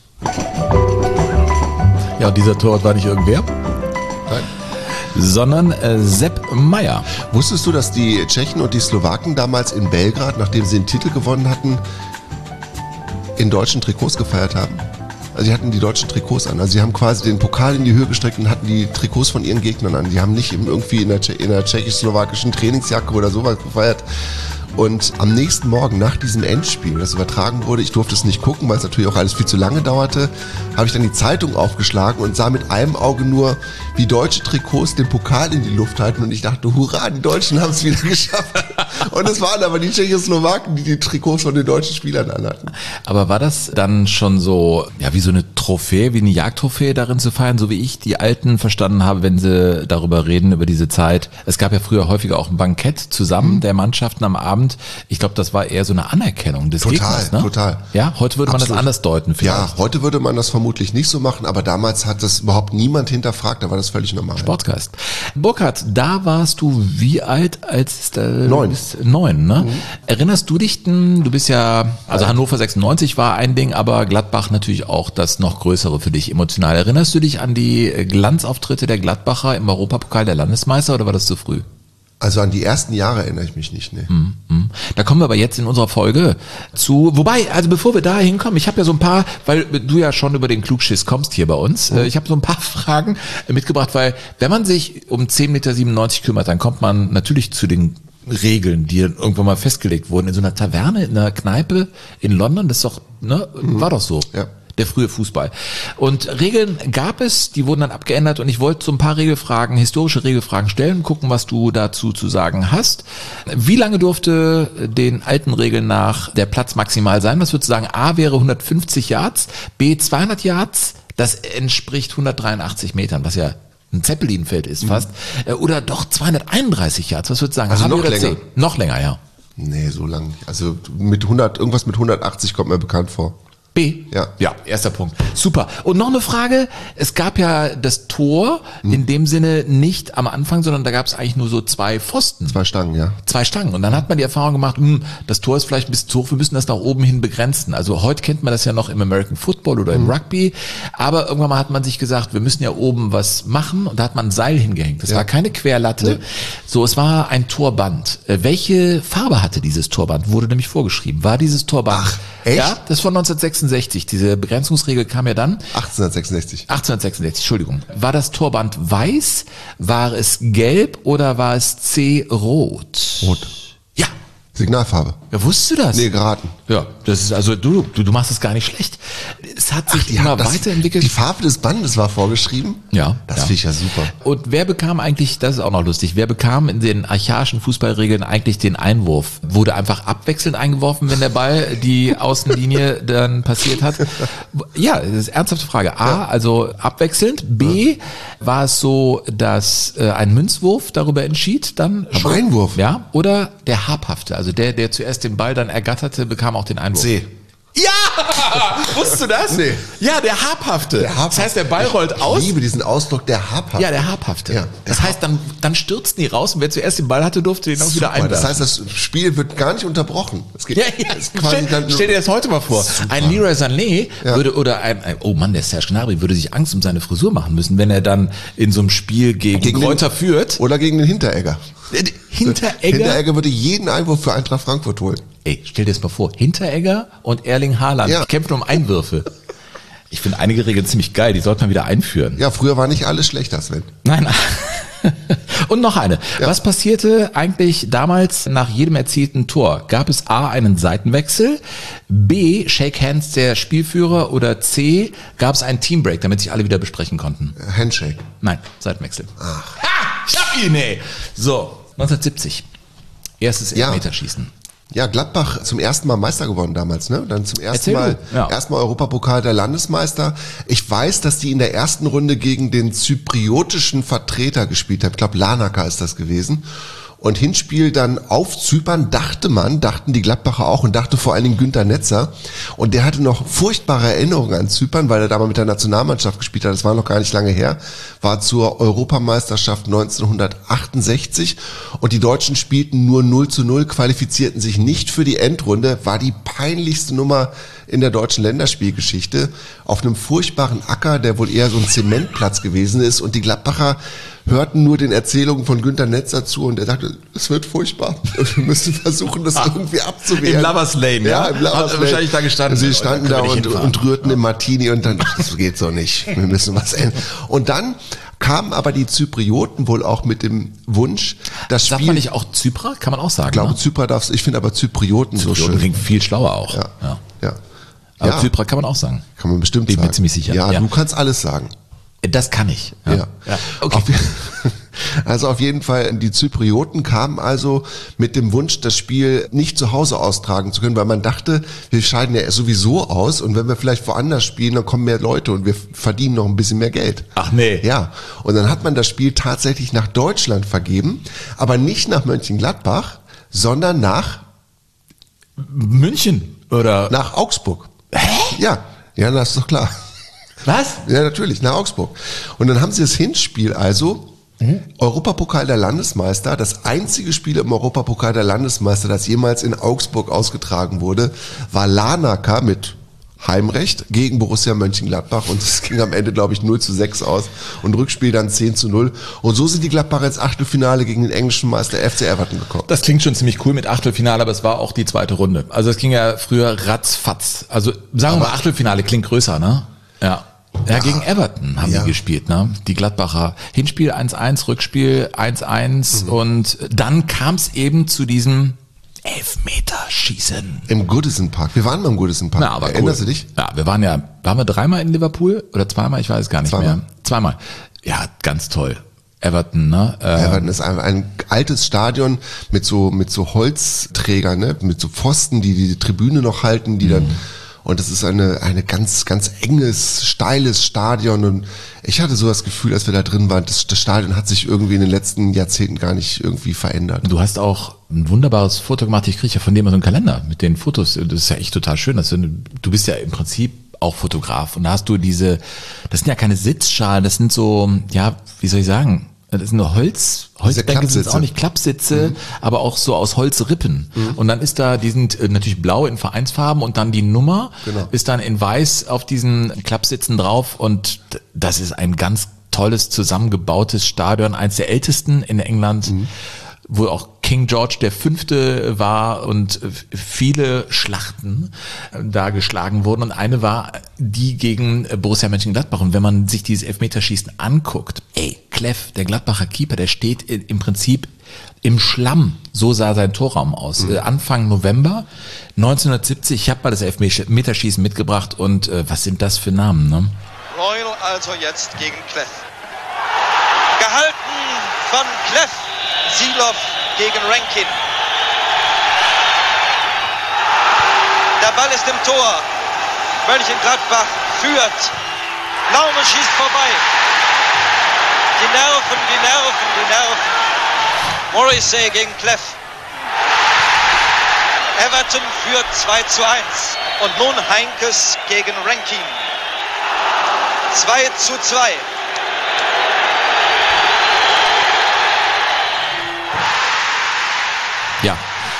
Ja, und dieser Torwart war nicht irgendwer, Nein. sondern äh, Sepp Maier. Wusstest du, dass die Tschechen und die Slowaken damals in Belgrad, nachdem sie den Titel gewonnen hatten, in deutschen Trikots gefeiert haben? Also sie hatten die deutschen Trikots an. Also sie haben quasi den Pokal in die Höhe gestreckt und hatten die Trikots von ihren Gegnern an. Die haben nicht irgendwie in der, Tsche- in der tschechisch-slowakischen Trainingsjacke oder sowas gefeiert. Und am nächsten Morgen nach diesem Endspiel, das übertragen wurde, ich durfte es nicht gucken, weil es natürlich auch alles viel zu lange dauerte, habe ich dann die Zeitung aufgeschlagen und sah mit einem Auge nur, wie deutsche Trikots den Pokal in die Luft halten. Und ich dachte, hurra, die Deutschen haben es wieder geschafft. Und es waren aber die Tschechoslowaken, die die Trikots von den deutschen Spielern anhatten. Aber war das dann schon so, ja, wie so eine Trophäe, wie eine Jagdtrophäe darin zu feiern, so wie ich die Alten verstanden habe, wenn sie darüber reden, über diese Zeit. Es gab ja früher häufiger auch ein Bankett zusammen der Mannschaften am Abend. Ich glaube, das war eher so eine Anerkennung des Total, Gegners, ne? total. Ja, heute würde man Absolut. das anders deuten vielleicht. Ja, heute würde man das vermutlich nicht so machen, aber damals hat das überhaupt niemand hinterfragt, da war das völlig normal. Sportgeist. Burkhard, da warst du wie alt, als äh, Neun. Du bist neun, ne? Mhm. Erinnerst du dich denn, du bist ja, also Hannover sechsundneunzig war ein Ding, aber Gladbach natürlich auch das noch größere für dich emotional. Erinnerst du dich an die Glanzauftritte der Gladbacher im Europapokal der Landesmeister oder war das zu früh? Also an die ersten Jahre erinnere ich mich nicht, ne. Mm-hmm. Da kommen wir aber jetzt in unserer Folge zu. Wobei, also bevor wir da hinkommen, ich habe ja so ein paar, weil du ja schon über den Klugschiss kommst hier bei uns, mhm. ich habe so ein paar Fragen mitgebracht, weil wenn man sich um zehn Meter siebenundneunzig kümmert, dann kommt man natürlich zu den Regeln, die dann irgendwann mal festgelegt wurden. In so einer Taverne, in einer Kneipe in London, das ist doch, ne, mhm. war doch so. Ja. Der frühe Fußball. Und Regeln gab es, die wurden dann abgeändert und ich wollte so ein paar Regelfragen, historische Regelfragen stellen, gucken, was du dazu zu sagen hast. Wie lange durfte den alten Regeln nach der Platz maximal sein? Was würdest du sagen? A wäre hundertfünfzig Yards, B zweihundert Yards, das entspricht hundertdreiundachtzig Metern, was ja ein Zeppelinfeld ist fast. Mhm. Oder doch zweihunderteinunddreißig Yards, was würdest du sagen? Also A, noch B oder länger. C? Noch länger, ja. Nee, so lang nicht. Also mit hundert, irgendwas mit hundertachtzig kommt mir bekannt vor. B? Ja. Ja, erster Punkt. Super. Und noch eine Frage. Es gab ja das Tor Hm. in dem Sinne nicht am Anfang, sondern da gab es eigentlich nur so zwei Pfosten. Zwei Stangen, ja. Zwei Stangen. Und dann hat man die Erfahrung gemacht, hm, das Tor ist vielleicht ein bisschen zu hoch, wir müssen das nach oben hin begrenzen. Also heute kennt man das ja noch im American Football oder im Rugby. Aber irgendwann mal hat man sich gesagt, wir müssen ja oben was machen. Und da hat man ein Seil hingehängt. Das Ja. war keine Querlatte. Nee. So, es war ein Torband. Äh, Welche Farbe hatte dieses Torband? Wurde nämlich vorgeschrieben. War dieses Torband? Ach, echt? Ja, das ist von neunzehnhundertsechsundsechzig. Diese Begrenzungsregel kam ja dann. achtzehnhundertsechsundsechzig. achtzehnhundertsechsundsechzig, Entschuldigung. War das Torband weiß, war es gelb oder war es C rot? Rot. Ja. Signalfarbe. Ja, wusstest du das? Nee, geraten. Ja, das ist also du, du, du machst es gar nicht schlecht. Es hat sich Die immer haben das- weiterentwickelt. Die Farbe des Bandes war vorgeschrieben. Ja, Das ja. finde ich ja super. Und wer bekam eigentlich, das ist auch noch lustig, wer bekam in den archaischen Fußballregeln eigentlich den Einwurf? Wurde einfach abwechselnd eingeworfen, wenn der Ball die Außenlinie dann passiert hat? Ja, das ist eine ernsthafte Frage. A, also abwechselnd. B, war es so, dass äh, ein Münzwurf darüber entschied dann Am Einwurf? Ja, oder der Habhafte, also der, der zuerst den Ball dann ergatterte, bekam auch den Einwurf. C. Ja! Wusstest du das? Nee. Ja, der Habhafte. Der Habhafte. Das heißt, der Ball rollt aus. Ich liebe diesen Ausdruck, der Habhafte. Ja, der Habhafte. Ja, der das heißt, dann, dann stürzten die raus und wer zuerst den Ball hatte, durfte den auch wieder Super, einwerfen. das heißt, das Spiel wird gar nicht unterbrochen. Es geht ja, ja. es ist quasi Stell, dann nur- stell dir das heute mal vor. Super. Ein Leroy Sané Ja. würde, oder ein, ein, oh Mann, der Serge Gnabry würde sich Angst um seine Frisur machen müssen, wenn er dann in so einem Spiel gegen, Gegen den- Kräuter führt. Oder gegen den Hinteregger. Hinteregger? Hinteregger würde jeden Einwurf für Eintracht Frankfurt holen. Ey, stell dir das mal vor. Hinteregger und Erling Haaland Ja. die kämpfen um Einwürfe. Ich finde einige Regeln ziemlich geil, die sollte man wieder einführen. Ja, früher war nicht alles schlechter, Sven. Nein. Und noch eine. Ja. Was passierte eigentlich damals nach jedem erzielten Tor? Gab es A, einen Seitenwechsel, B, Shake Hands der Spielführer oder C, gab es einen Teambreak, damit sich alle wieder besprechen konnten? Handshake. Nein, Seitenwechsel. Ach. Ha! Ich hab ihn, ey! So, neunzehnhundertsiebzig. Erstes Ja. Elfmeterschießen. Ja, Gladbach zum ersten Mal Meister geworden damals, ne? Dann zum ersten Erzähl Mal, du. Ja. erstmal Europapokal der Landesmeister. Ich weiß, dass die in der ersten Runde gegen den zypriotischen Vertreter gespielt haben. Ich glaube, Larnaca ist das gewesen. Und Hinspiel dann auf Zypern, dachte man, dachten die Gladbacher auch und dachte vor allen Dingen Günter Netzer. Und der hatte noch furchtbare Erinnerungen an Zypern, weil er da mal mit der Nationalmannschaft gespielt hat. Das war noch gar nicht lange her. War zur Europameisterschaft neunzehnhundertachtundsechzig. Und die Deutschen spielten nur null zu null, qualifizierten sich nicht für die Endrunde. War die peinlichste Nummer in der deutschen Länderspielgeschichte. Auf einem furchtbaren Acker, der wohl eher so ein Zementplatz gewesen ist. Und die Gladbacher hörten nur den Erzählungen von Günter Netzer zu und er dachte, es wird furchtbar. Wir müssen versuchen, das irgendwie abzuwehren. Im Lovers Lane, ja? ja? Im Lovers Hat Lane. wahrscheinlich da gestanden. Sie standen Da da können wir und, nicht hinfahren. und rührten im Martini und dann, das geht so nicht. Wir müssen was ändern. Und dann kamen aber die Zyprioten wohl auch mit dem Wunsch, das Sagt Spiel, man nicht auch Zyprer? Kann man auch sagen. ich glaube ne? Zypern darfst, ich finde aber Zyprioten so Zyprer schön. klingt viel schlauer auch. Ja, Ja. ja. Aber ja, Zyprer kann man auch sagen. kann man bestimmt Bin ich mir sagen. ziemlich sicher. Ja, Ja. du kannst alles sagen. Das kann ich. Ja. Ja. Okay. Auf, also auf jeden Fall, die Zyprioten kamen also mit dem Wunsch, das Spiel nicht zu Hause austragen zu können, weil man dachte, wir scheiden ja sowieso aus und wenn wir vielleicht woanders spielen, dann kommen mehr Leute und wir verdienen noch ein bisschen mehr Geld. Ach nee. Ja, und dann hat man das Spiel tatsächlich nach Deutschland vergeben, aber nicht nach Mönchengladbach, sondern nach, München oder nach Augsburg. Hä? Ja, ja, das ist doch klar. was? Ja, natürlich, nach Augsburg. Und dann haben sie das Hinspiel also, mhm. Europapokal der Landesmeister, das einzige Spiel im Europapokal der Landesmeister, das jemals in Augsburg ausgetragen wurde, war Larnaca mit Heimrecht gegen Borussia Mönchengladbach und es ging am Ende, glaube ich, null zu sechs aus und Rückspiel dann zehn zu null. Und so sind die Gladbacher ins Achtelfinale gegen den englischen Meister F C Everton gekommen. Das klingt schon ziemlich cool mit Achtelfinale, aber es war auch die zweite Runde. Also es ging ja früher ratzfatz. Also sagen wir mal, Achtelfinale klingt größer, ne? Ja. Ja, gegen Everton haben Ja. die gespielt, ne? Die Gladbacher. Hinspiel eins eins, Rückspiel eins eins Mhm. und dann kam es eben zu diesem Elfmeterschießen. Im Goodison Park. Wir waren mal im Goodison Park. Na, aber Erinnerst cool. du dich? Ja, wir waren ja, waren wir dreimal in Liverpool oder zweimal? Ich weiß es gar nicht Zweimal. mehr. Zweimal. Ja, ganz toll. Everton, ne? Äh, Everton ist ein, ein altes Stadion mit so mit so Holzträgern, ne? Mit so Pfosten, die die Tribüne noch halten, die dann und das ist eine eine ganz ganz enges, steiles Stadion und ich hatte so das Gefühl, als wir da drin waren, das, das Stadion hat sich irgendwie in den letzten Jahrzehnten gar nicht irgendwie verändert. Du hast auch ein wunderbares Foto gemacht. Ich kriege ja von dem mal so einen Kalender mit den Fotos. Das ist ja echt total schön. Das sind, du bist ja im Prinzip auch Fotograf und da hast du diese, das sind ja keine Sitzschalen, das sind so, ja, wie soll ich sagen, das sind nur Holz, Holzbänke sind es auch nicht, Klappsitze, mhm. aber auch so aus Holzrippen. Mhm. Und dann ist da, die sind natürlich blau in Vereinsfarben und dann die Nummer genau. ist dann in weiß auf diesen Klappsitzen drauf und das ist ein ganz tolles zusammengebautes Stadion, eins der ältesten in England. Mhm. Wo auch King George der Fünfte war und viele Schlachten da geschlagen wurden. Und eine war die gegen Borussia Mönchengladbach. Und wenn man sich dieses Elfmeterschießen anguckt, ey, Cleff, der Gladbacher Keeper, der steht im Prinzip im Schlamm. So sah sein Torraum aus. Mhm. Anfang November neunzehnhundertsiebzig, ich habe mal das Elfmeterschießen mitgebracht. Und äh, was sind das für Namen, ne? Royal also jetzt gegen Cleff. Gehalten von Cleff. Siloff gegen Rankin. Der Ball ist im Tor. Mönchengladbach führt. Laume schießt vorbei. Die Nerven, die Nerven, die Nerven. Morrissey gegen Cleff. Everton führt zwei zu eins. Und nun Heinkes gegen Rankin. zwei zu zwei. Ja.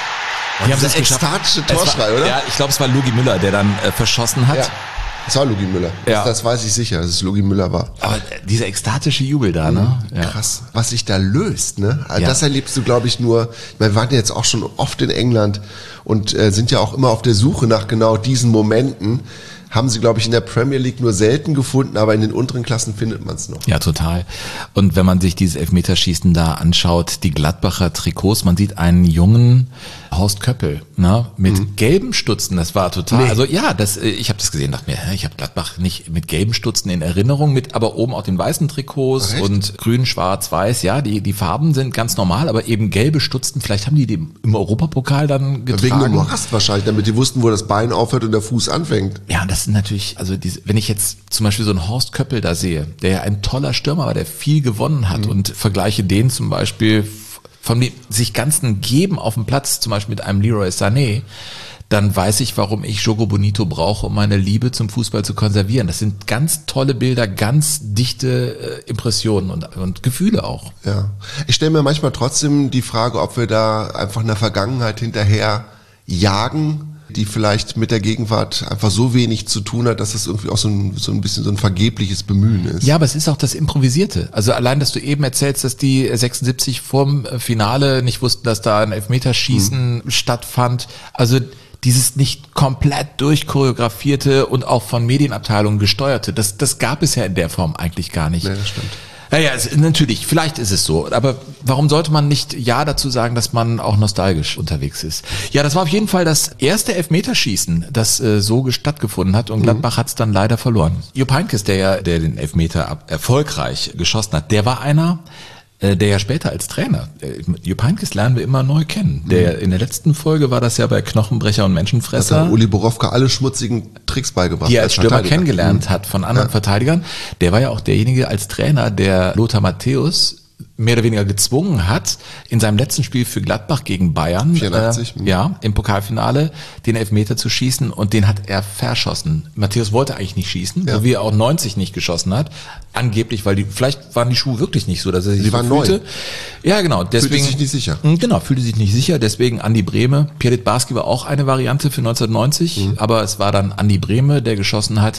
Die haben das ekstatische Torschrei, war, oder? Ja, ich glaube, es war Lugi Müller, der dann äh, verschossen hat. Ja, es war Lugi Müller. Ja. Das, das weiß ich sicher, dass es Lugi Müller war. Aber dieser ekstatische Jubel da, ne? Ja. Krass, was sich da löst, ne? Also ja. Das erlebst du, glaube ich, nur, ich meine, wir waren ja jetzt auch schon oft in England und äh, sind ja auch immer auf der Suche nach genau diesen Momenten. Haben sie, glaube ich, in der Premier League nur selten gefunden, aber in den unteren Klassen findet man es noch. Ja, total. Und wenn man sich dieses Elfmeterschießen da anschaut, die Gladbacher Trikots, man sieht einen jungen Horst Köppel, ne, mit mhm. gelben Stutzen, das war total, nee. also ja, das, ich habe das gesehen, dachte mir, ich habe Gladbach nicht mit gelben Stutzen in Erinnerung, mit aber oben auch den weißen Trikots Ach, und grün, schwarz, weiß, ja, die die Farben sind ganz normal, aber eben gelbe Stutzen, vielleicht haben die die im Europapokal dann getragen. Wegen dem Morast wahrscheinlich, damit die wussten, wo das Bein aufhört und der Fuß anfängt. Ja, das sind natürlich, also diese, wenn ich jetzt zum Beispiel so einen Horst Köppel da sehe, der ja ein toller Stürmer war, der viel gewonnen hat mhm. und vergleiche den zum Beispiel von dem sich ganzen Geben auf dem Platz, zum Beispiel mit einem Leroy Sané, dann weiß ich, warum ich Jogo Bonito brauche, um meine Liebe zum Fußball zu konservieren. Das sind ganz tolle Bilder, ganz dichte äh, Impressionen und, und Gefühle auch. Ja, ich stelle mir manchmal trotzdem die Frage, ob wir da einfach einer Vergangenheit hinterher jagen, die vielleicht mit der Gegenwart einfach so wenig zu tun hat, dass es irgendwie auch so ein, so ein bisschen so ein vergebliches Bemühen ist. Ja, aber es ist auch das Improvisierte. Also allein, dass du eben erzählst, dass die sechsundsiebzig vorm Finale nicht wussten, dass da ein Elfmeterschießen mhm. stattfand. Also dieses nicht komplett durchchoreografierte und auch von Medienabteilungen gesteuerte, das, das gab es ja in der Form eigentlich gar nicht. Nee, das stimmt. Ja, ja, es, natürlich, vielleicht ist es so, aber warum sollte man nicht Ja dazu sagen, dass man auch nostalgisch unterwegs ist? Ja, das war auf jeden Fall das erste Elfmeterschießen, das äh, so stattgefunden hat und Gladbach mhm. hat es dann leider verloren. Jupp Heynckes, der ja der den Elfmeter ab, erfolgreich geschossen hat, der war einer, äh, der ja später als Trainer, äh, Jupp Heynckes lernen wir immer neu kennen. Der in der letzten Folge war das ja bei Knochenbrecher und Menschenfresser. Hat Uli Borowka alle schmutzigen Tricks beigebracht. Die er als Stürmer kennengelernt mhm. hat von anderen ja. Verteidigern. Der war ja auch derjenige als Trainer, der Lothar Matthäus mehr oder weniger gezwungen hat, in seinem letzten Spiel für Gladbach gegen Bayern, vierundachtzig, äh, ja, im Pokalfinale, den Elfmeter zu schießen und den hat er verschossen. Matthäus wollte eigentlich nicht schießen, ja. so wie er auch neunzig nicht geschossen hat. Angeblich, weil die, vielleicht waren die Schuhe wirklich nicht so, dass er sich die so waren fühlte. Neu. Ja, genau. Deswegen, fühlte sich nicht sicher. Genau, fühlte sich nicht sicher. Deswegen Andi Brehme. Pierre Barski war auch eine Variante für neunzehnhundertneunzig, mhm. aber es war dann Andi Brehme, der geschossen hat.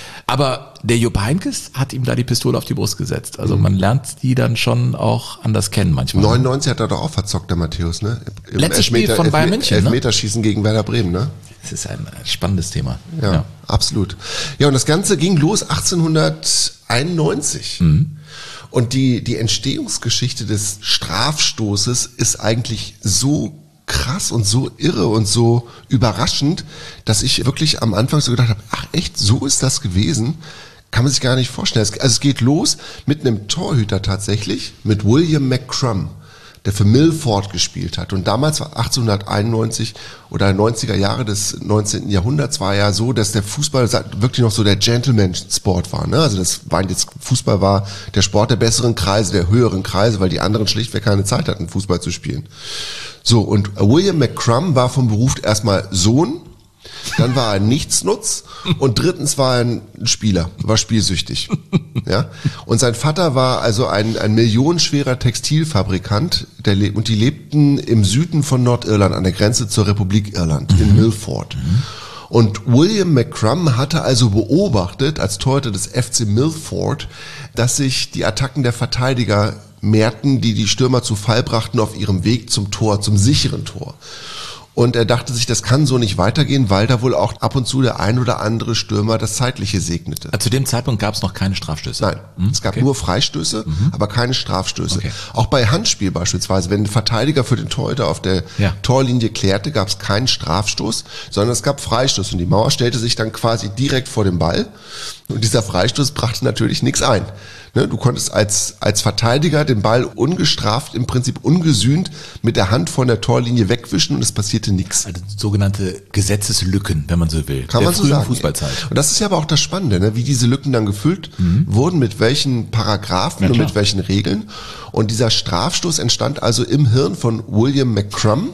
Aber der Jupp Heynckes hat ihm da die Pistole auf die Brust gesetzt. Also man lernt die dann schon auch anders kennen manchmal. neunundneunzig hat er doch auch verzockt, der Matthäus, ne? Im Letztes Spiel von Bayern München, ne? Elfmeterschießen gegen Werder Bremen, ne? Das ist ein spannendes Thema. Ja, ja. absolut. Ja, und das Ganze ging los achtzehnhunderteinundneunzig. Mhm. Und die, die Entstehungsgeschichte des Strafstoßes ist eigentlich so krass und so irre und so überraschend, dass ich wirklich am Anfang so gedacht habe, ach echt, so ist das gewesen? Kann man sich gar nicht vorstellen. Also es geht los mit einem Torhüter tatsächlich, mit William McCrum, der für Milford gespielt hat. Und damals war achtzehnhunderteinundneunzig oder neunziger Jahre des neunzehnten Jahrhunderts war ja so, dass der Fußball wirklich noch so der Gentleman-Sport war. Ne? Also das war jetzt, Fußball war der Sport der besseren Kreise, der höheren Kreise, weil die anderen schlichtweg keine Zeit hatten, Fußball zu spielen. So, und William McCrum war vom Beruf erstmal Sohn, dann war er Nichtsnutz und drittens war er ein Spieler, war spielsüchtig. Ja? Und sein Vater war also ein, ein millionenschwerer Textilfabrikant, der le- und die lebten im Süden von Nordirland, an der Grenze zur Republik Irland, in Milford. Und William McCrum hatte also beobachtet, als Torhüter des F C Milford, dass sich die Attacken der Verteidiger mehrten, die die Stürmer zu Fall brachten auf ihrem Weg zum Tor, zum sicheren Tor. Und er dachte sich, das kann so nicht weitergehen, weil da wohl auch ab und zu der ein oder andere Stürmer das Zeitliche segnete. Zu dem Zeitpunkt gab es noch keine Strafstöße? Nein, hm? es gab okay. nur Freistöße, mhm. aber keine Strafstöße. Okay. Auch bei Handspiel beispielsweise, wenn ein Verteidiger für den Torhüter auf der ja. Torlinie klärte, gab es keinen Strafstoß, sondern es gab Freistoß. Und die Mauer stellte sich dann quasi direkt vor dem Ball. Und dieser Freistoß brachte natürlich nichts ein. Ne, du konntest als als Verteidiger den Ball ungestraft, im Prinzip ungesühnt mit der Hand von der Torlinie wegwischen und es passierte nichts. Also sogenannte Gesetzeslücken, wenn man so will. Kann der man so sagen. Fußballzeit. Und das ist ja aber auch das Spannende, ne? Wie diese Lücken dann gefüllt mhm. wurden, mit welchen Paragraphen und mit welchen Regeln. Und dieser Strafstoß entstand also im Hirn von William McCrum,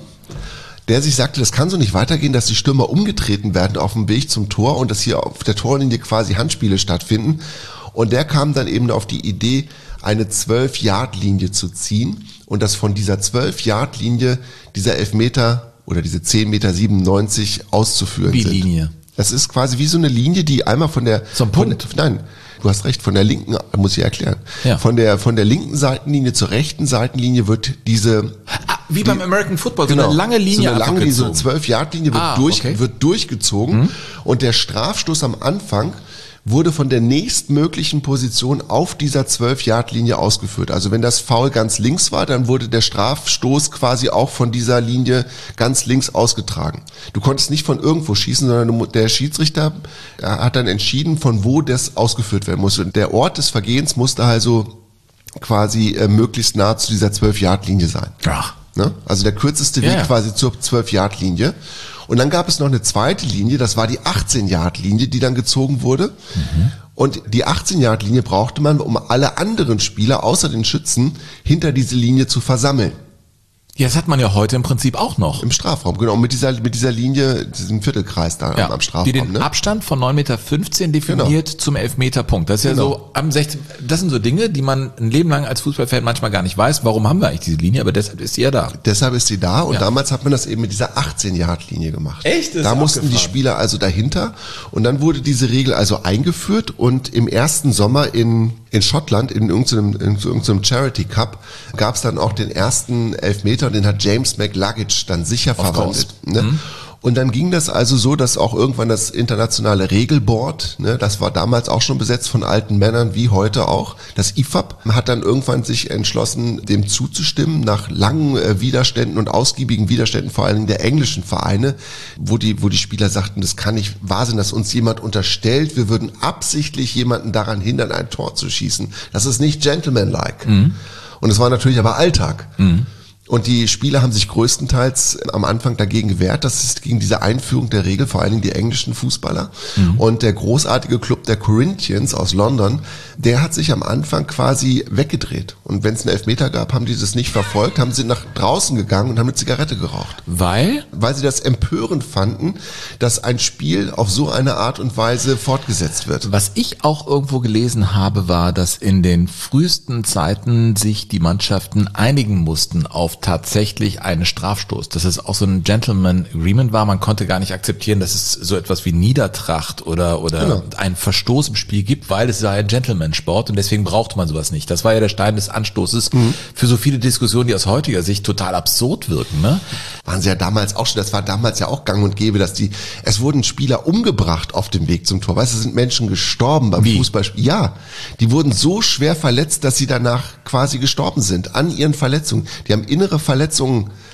der sich sagte, das kann so nicht weitergehen, dass die Stürmer umgetreten werden auf dem Weg zum Tor und dass hier auf der Torlinie quasi Handspiele stattfinden. Und der kam dann eben auf die Idee, eine zwölf-Yard-Linie zu ziehen und dass von dieser zwölf-Yard-Linie dieser Elfmeter oder diese zehn Meter siebenundneunzig auszuführen wie sind. Wie Linie? Das ist quasi wie so eine Linie, die einmal von der... Zum Punkt? Von, nein, du hast recht, von der linken, muss ich erklären, ja. von der von der linken Seitenlinie zur rechten Seitenlinie wird diese... Ah, wie beim American Football, so genau, eine lange Linie so eine lange, gezogen. so eine zwölf-Yard-Linie wird, ah, durch, okay. wird durchgezogen mhm. und der Strafstoß am Anfang wurde von der nächstmöglichen Position auf dieser zwölf-Yard-Linie ausgeführt. Also wenn das Foul ganz links war, dann wurde der Strafstoß quasi auch von dieser Linie ganz links ausgetragen. Du konntest nicht von irgendwo schießen, sondern der Schiedsrichter hat dann entschieden, von wo das ausgeführt werden muss. Und der Ort des Vergehens musste also quasi äh, möglichst nah zu dieser zwölf-Yard-Linie sein. Ach. Ne? Also der kürzeste Weg ja. quasi zur zwölf-Yard-Linie. Und dann gab es noch eine zweite Linie, das war die achtzehn-Yard-Linie, die dann gezogen wurde. Mhm. Und die achtzehn-Yard-Linie brauchte man, um alle anderen Spieler außer den Schützen hinter diese Linie zu versammeln. Ja, das hat man ja heute im Prinzip auch noch. Im Strafraum, genau, mit dieser mit dieser Linie, diesem Viertelkreis da ja, am, am Strafraum. Die den ne? Abstand von neun Meter fünfzehn definiert genau. zum Elfmeterpunkt. Das ist ja genau. so am sechzehn. Das sind so Dinge, die man ein Leben lang als Fußballfan manchmal gar nicht weiß. Warum haben wir eigentlich diese Linie? Aber deshalb ist sie ja da. Deshalb ist sie da und ja. damals hat man das eben mit dieser achtzehn-Yard-Linie gemacht. Echt? Das da ist mussten abgefahren. Die Spieler also dahinter und dann wurde diese Regel also eingeführt und im ersten Sommer in in Schottland, in irgendeinem, in irgendeinem Charity Cup, gab es dann auch den ersten Elfmeter und den hat James McLuggage dann sicher Of verwandelt. Ne? Mhm. Und dann ging das also so, dass auch irgendwann das internationale Regelboard, ne, das war damals auch schon besetzt von alten Männern wie heute auch, das I F A B hat dann irgendwann sich entschlossen, dem zuzustimmen, nach langen äh, Widerständen und ausgiebigen Widerständen, vor allen Dingen der englischen Vereine, wo die, wo die Spieler sagten, das kann nicht wahr sein, dass uns jemand unterstellt, wir würden absichtlich jemanden daran hindern, ein Tor zu schießen. Das ist nicht gentlemanlike. Mhm. Und es war natürlich aber Alltag. Mhm. Und die Spieler haben sich größtenteils am Anfang dagegen gewehrt. Das ist gegen diese Einführung der Regel, vor allen Dingen die englischen Fußballer. Mhm. Und der großartige Club der Corinthians aus London, der hat sich am Anfang quasi weggedreht. Und wenn es einen Elfmeter gab, haben die das nicht verfolgt, haben sie nach draußen gegangen und haben eine Zigarette geraucht. Weil? Weil sie das empörend fanden, dass ein Spiel auf so eine Art und Weise fortgesetzt wird. Was ich auch irgendwo gelesen habe, war, dass in den frühesten Zeiten sich die Mannschaften einigen mussten auf tatsächlich einen Strafstoß. Dass es auch so ein Gentleman Agreement war. Man konnte gar nicht akzeptieren, dass es so etwas wie Niedertracht oder oder genau. einen Verstoß im Spiel gibt, weil es sei ein Gentleman-Sport und deswegen brauchte man sowas nicht. Das war ja der Stein des Anstoßes mhm. für so viele Diskussionen, die aus heutiger Sicht total absurd wirken. Ne? Waren sie ja damals auch schon, das war damals ja auch gang und gäbe, dass die, es wurden Spieler umgebracht auf dem Weg zum Tor. Weißt du, es sind Menschen gestorben beim wie? Fußballspiel. Ja, die wurden so schwer verletzt, dass sie danach quasi gestorben sind an ihren Verletzungen. Die haben innere Verletzungen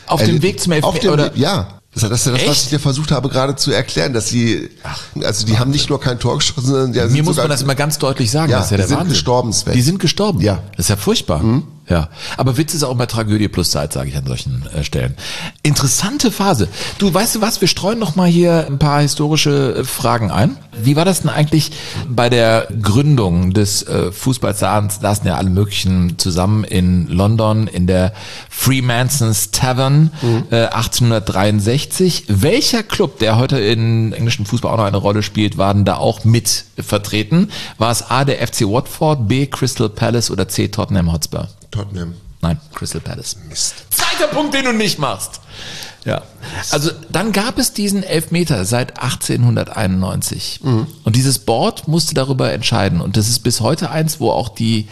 Auf dem Weg zum Elfmeter, auf dem, oder? Ja. Das ist ja das, Echt? was ich dir versucht habe gerade zu erklären, dass sie, also die haben nicht nur kein Tor geschossen, sondern die Mir sind muss sogar, man das immer ganz deutlich sagen, ja, das ist ja der die sind Wahnsinn. gestorben, Sven. Die sind gestorben? Ja. Das ist ja furchtbar. Mhm. Ja. Aber Witz ist auch bei Tragödie plus Zeit, sage ich an solchen äh, Stellen. Interessante Phase. Du, weißt du was, wir streuen noch mal hier ein paar historische äh, Fragen ein. Wie war das denn eigentlich bei der Gründung des äh, Fußballs? Da saßen ja alle möglichen zusammen in London in der Freemasons Tavern mhm. äh, achtzehnhundertdreiundsechzig. Welcher Club, der heute in englischen Fußball auch noch eine Rolle spielt, war denn da auch mit vertreten? War es A, der F C Watford, B, Crystal Palace oder C, Tottenham Hotspur? Tottenham. Nein, Crystal Palace. Mist. Zweiter Punkt, den du nicht machst. Ja. Also dann gab es diesen Elfmeter seit achtzehnhunderteinundneunzig. Mhm. Und dieses Board musste darüber entscheiden. Und das ist bis heute eins, wo auch die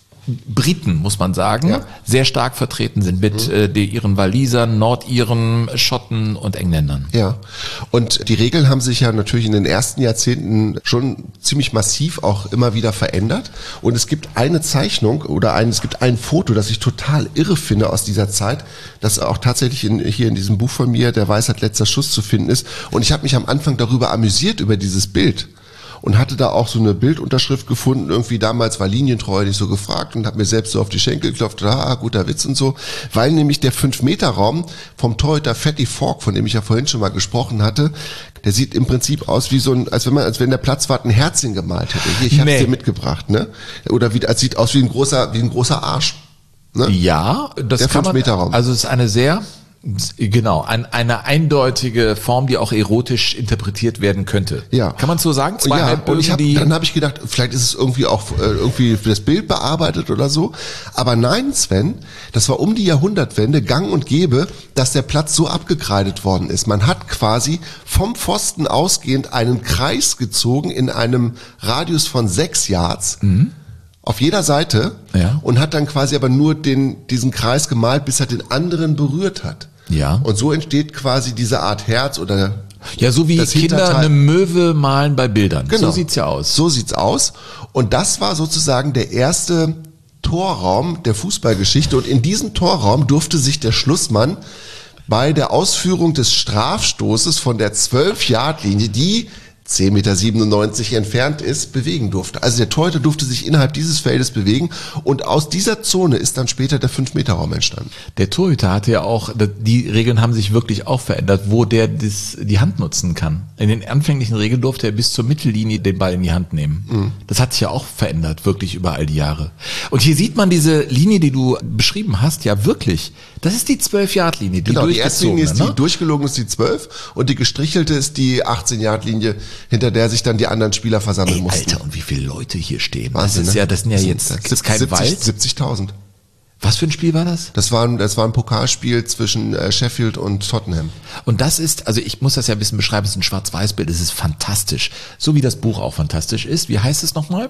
Briten, muss man sagen, ja. sehr stark vertreten sind mit mhm. äh, die, ihren Walisern, Nordiren, Schotten und Engländern. Ja, und die Regeln haben sich ja natürlich in den ersten Jahrzehnten schon ziemlich massiv auch immer wieder verändert. Und es gibt eine Zeichnung oder ein, es gibt ein Foto, das ich total irre finde aus dieser Zeit, das auch tatsächlich in, hier in diesem Buch von mir, Der Weisheit letzter Schuss, zu finden ist. Und ich habe mich am Anfang darüber amüsiert, über dieses Bild. Und hatte da auch so eine Bildunterschrift gefunden, irgendwie damals war Linientreu nicht so gefragt und habe mir selbst so auf die Schenkel geklopft, ah, guter Witz und so, weil nämlich der fünf-Meter-Raum vom Torhüter Fatty Falk, von dem ich ja vorhin schon mal gesprochen hatte, der sieht im Prinzip aus wie so ein, als wenn man, als wenn der Platzwart ein Herzchen gemalt hätte. Hier, ich hab's nee. dir mitgebracht, ne? Oder wie, als sieht aus wie ein großer, wie ein großer Arsch. Ne? Ja, das der kann man, fünf-Meter-Raum. Also es ist eine sehr Genau, ein, eine eindeutige Form, die auch erotisch interpretiert werden könnte. Ja. Kann man so sagen? Zwei ja, Halbbögen, und ich hab, die dann habe ich gedacht, vielleicht ist es irgendwie auch äh, irgendwie für das Bild bearbeitet oder so. Aber nein, Sven, das war um die Jahrhundertwende gang und gäbe, dass der Platz so abgekreidet worden ist. Man hat quasi vom Pfosten ausgehend einen Kreis gezogen in einem Radius von sechs Yards. Mhm. Auf jeder Seite. Ja. Und hat dann quasi aber nur den, diesen Kreis gemalt, bis er den anderen berührt hat. Ja. Und so entsteht quasi diese Art Herz oder ja, so wie Kinder eine Möwe malen bei Bildern. Genau. So sieht's ja aus. So sieht's aus. Und das war sozusagen der erste Torraum der Fußballgeschichte. Und in diesem Torraum durfte sich der Schlussmann bei der Ausführung des Strafstoßes von der zwölf-Yard-Linie, die zehn Komma siebenundneunzig Meter entfernt ist, bewegen durfte. Also der Torhüter durfte sich innerhalb dieses Feldes bewegen und aus dieser Zone ist dann später der fünf-Meter-Raum entstanden. Der Torhüter hatte ja auch, die Regeln haben sich wirklich auch verändert, wo der das, die Hand nutzen kann. In den anfänglichen Regeln durfte er bis zur Mittellinie den Ball in die Hand nehmen. Mhm. Das hat sich ja auch verändert, wirklich über all die Jahre. Und hier sieht man diese Linie, die du beschrieben hast, ja wirklich. Das ist die zwölf-Yard-Linie, die genau, die erste Linie ist die ne? durchgelogene ist die zwölf und die gestrichelte ist die achtzehn-Yard-Linie, hinter der sich dann die anderen Spieler versammeln Ey, mussten. Alter, und wie viele Leute hier stehen. Wahnsinn, das ist ne? ja, das sind ja jetzt das ist kein Wald. siebzigtausend. Was für ein Spiel war das? Das war ein, das war ein Pokalspiel zwischen äh, Sheffield und Tottenham. Und das ist, also ich muss das ja ein bisschen beschreiben, es ist ein Schwarz-Weiß-Bild, es ist fantastisch. So wie das Buch auch fantastisch ist. Wie heißt es nochmal?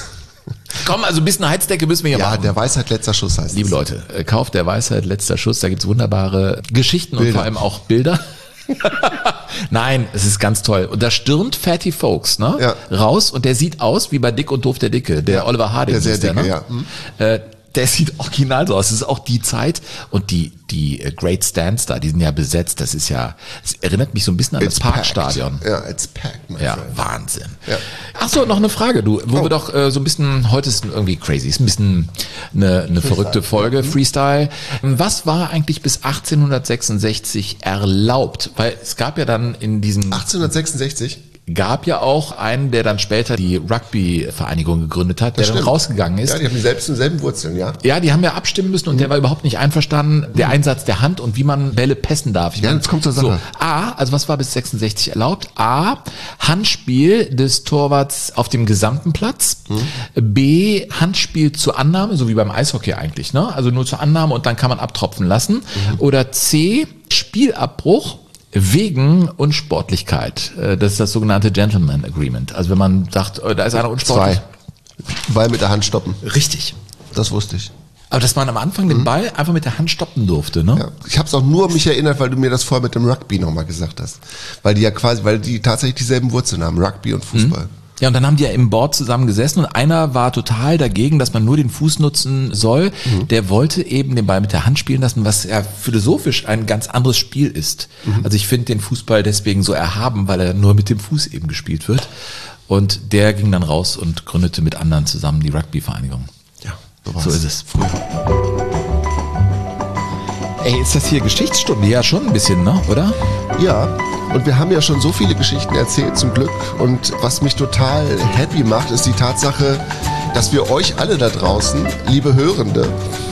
Komm, also ein bisschen Heizdecke müssen wir hier ja, machen. Ja, der Weisheit letzter Schuss heißt Liebe es. Leute, kauft der Weisheit letzter Schuss, da gibt's wunderbare Geschichten Bilder. Und vor allem auch Bilder. Nein, es ist ganz toll. Und da stürmt Fatty Folks ne, ja. raus und der sieht aus wie bei Dick und Doof der Dicke, der ja, Oliver Harding. Der sehr dicke, der, ne? ja. Hm. Äh, der sieht original so aus. Das ist auch die Zeit und die die Great Stands da, die sind ja besetzt. Das ist ja, das erinnert mich so ein bisschen an it's das Parkstadion. Ja, it's packed, my Ja, friend. Wahnsinn. Ja. Ach so, noch eine Frage, du, wo oh. wir doch äh, so ein bisschen, heute ist irgendwie crazy, ist ein bisschen eine, eine verrückte Folge, Freestyle. Was war eigentlich bis achtzehnhundertsechsundsechzig erlaubt? Weil es gab ja dann in diesem achtzehnhundertsechsundsechzig? Gab ja auch einen, der dann später die Rugby-Vereinigung gegründet hat, der das dann stimmt. rausgegangen ist. Ja, die haben dieselben, dieselben Wurzeln, ja. Ja, die haben ja abstimmen müssen und mhm. der war überhaupt nicht einverstanden, der Einsatz der Hand und wie man Bälle pessen darf. Ich ja, meine, jetzt kommt zur Sache. So, A, also was war bis sechsundsechzig erlaubt? A, Handspiel des Torwarts auf dem gesamten Platz. Mhm. B, Handspiel zur Annahme, so wie beim Eishockey eigentlich, ne? Also nur zur Annahme und dann kann man abtropfen lassen. Mhm. Oder C, Spielabbruch wegen Unsportlichkeit. Das ist das sogenannte Gentleman Agreement. Also wenn man sagt, da ist einer unsportlich. Zwei. Ball mit der Hand stoppen. Richtig. Das wusste ich. Aber dass man am Anfang den Ball einfach mit der Hand stoppen durfte, ne? Ja. Ich habe es auch nur mich erinnert, weil du mir das vorher mit dem Rugby nochmal gesagt hast. Weil die ja quasi, weil die tatsächlich dieselben Wurzeln haben, Rugby und Fußball. Mhm. Ja, und dann haben die ja im Board zusammen gesessen und einer war total dagegen, dass man nur den Fuß nutzen soll. Mhm. Der wollte eben den Ball mit der Hand spielen lassen, was ja philosophisch ein ganz anderes Spiel ist. Mhm. Also ich finde den Fußball deswegen so erhaben, weil er nur mit dem Fuß eben gespielt wird. Und der ging dann raus und gründete mit anderen zusammen die Rugby-Vereinigung. Ja, so, so ist es. Früher. Ey, ist das hier Geschichtsstunde? Ja, schon ein bisschen, ne? Oder? Ja, und wir haben ja schon so viele Geschichten erzählt, zum Glück. Und was mich total happy macht, ist die Tatsache, dass wir euch alle da draußen, liebe Hörende,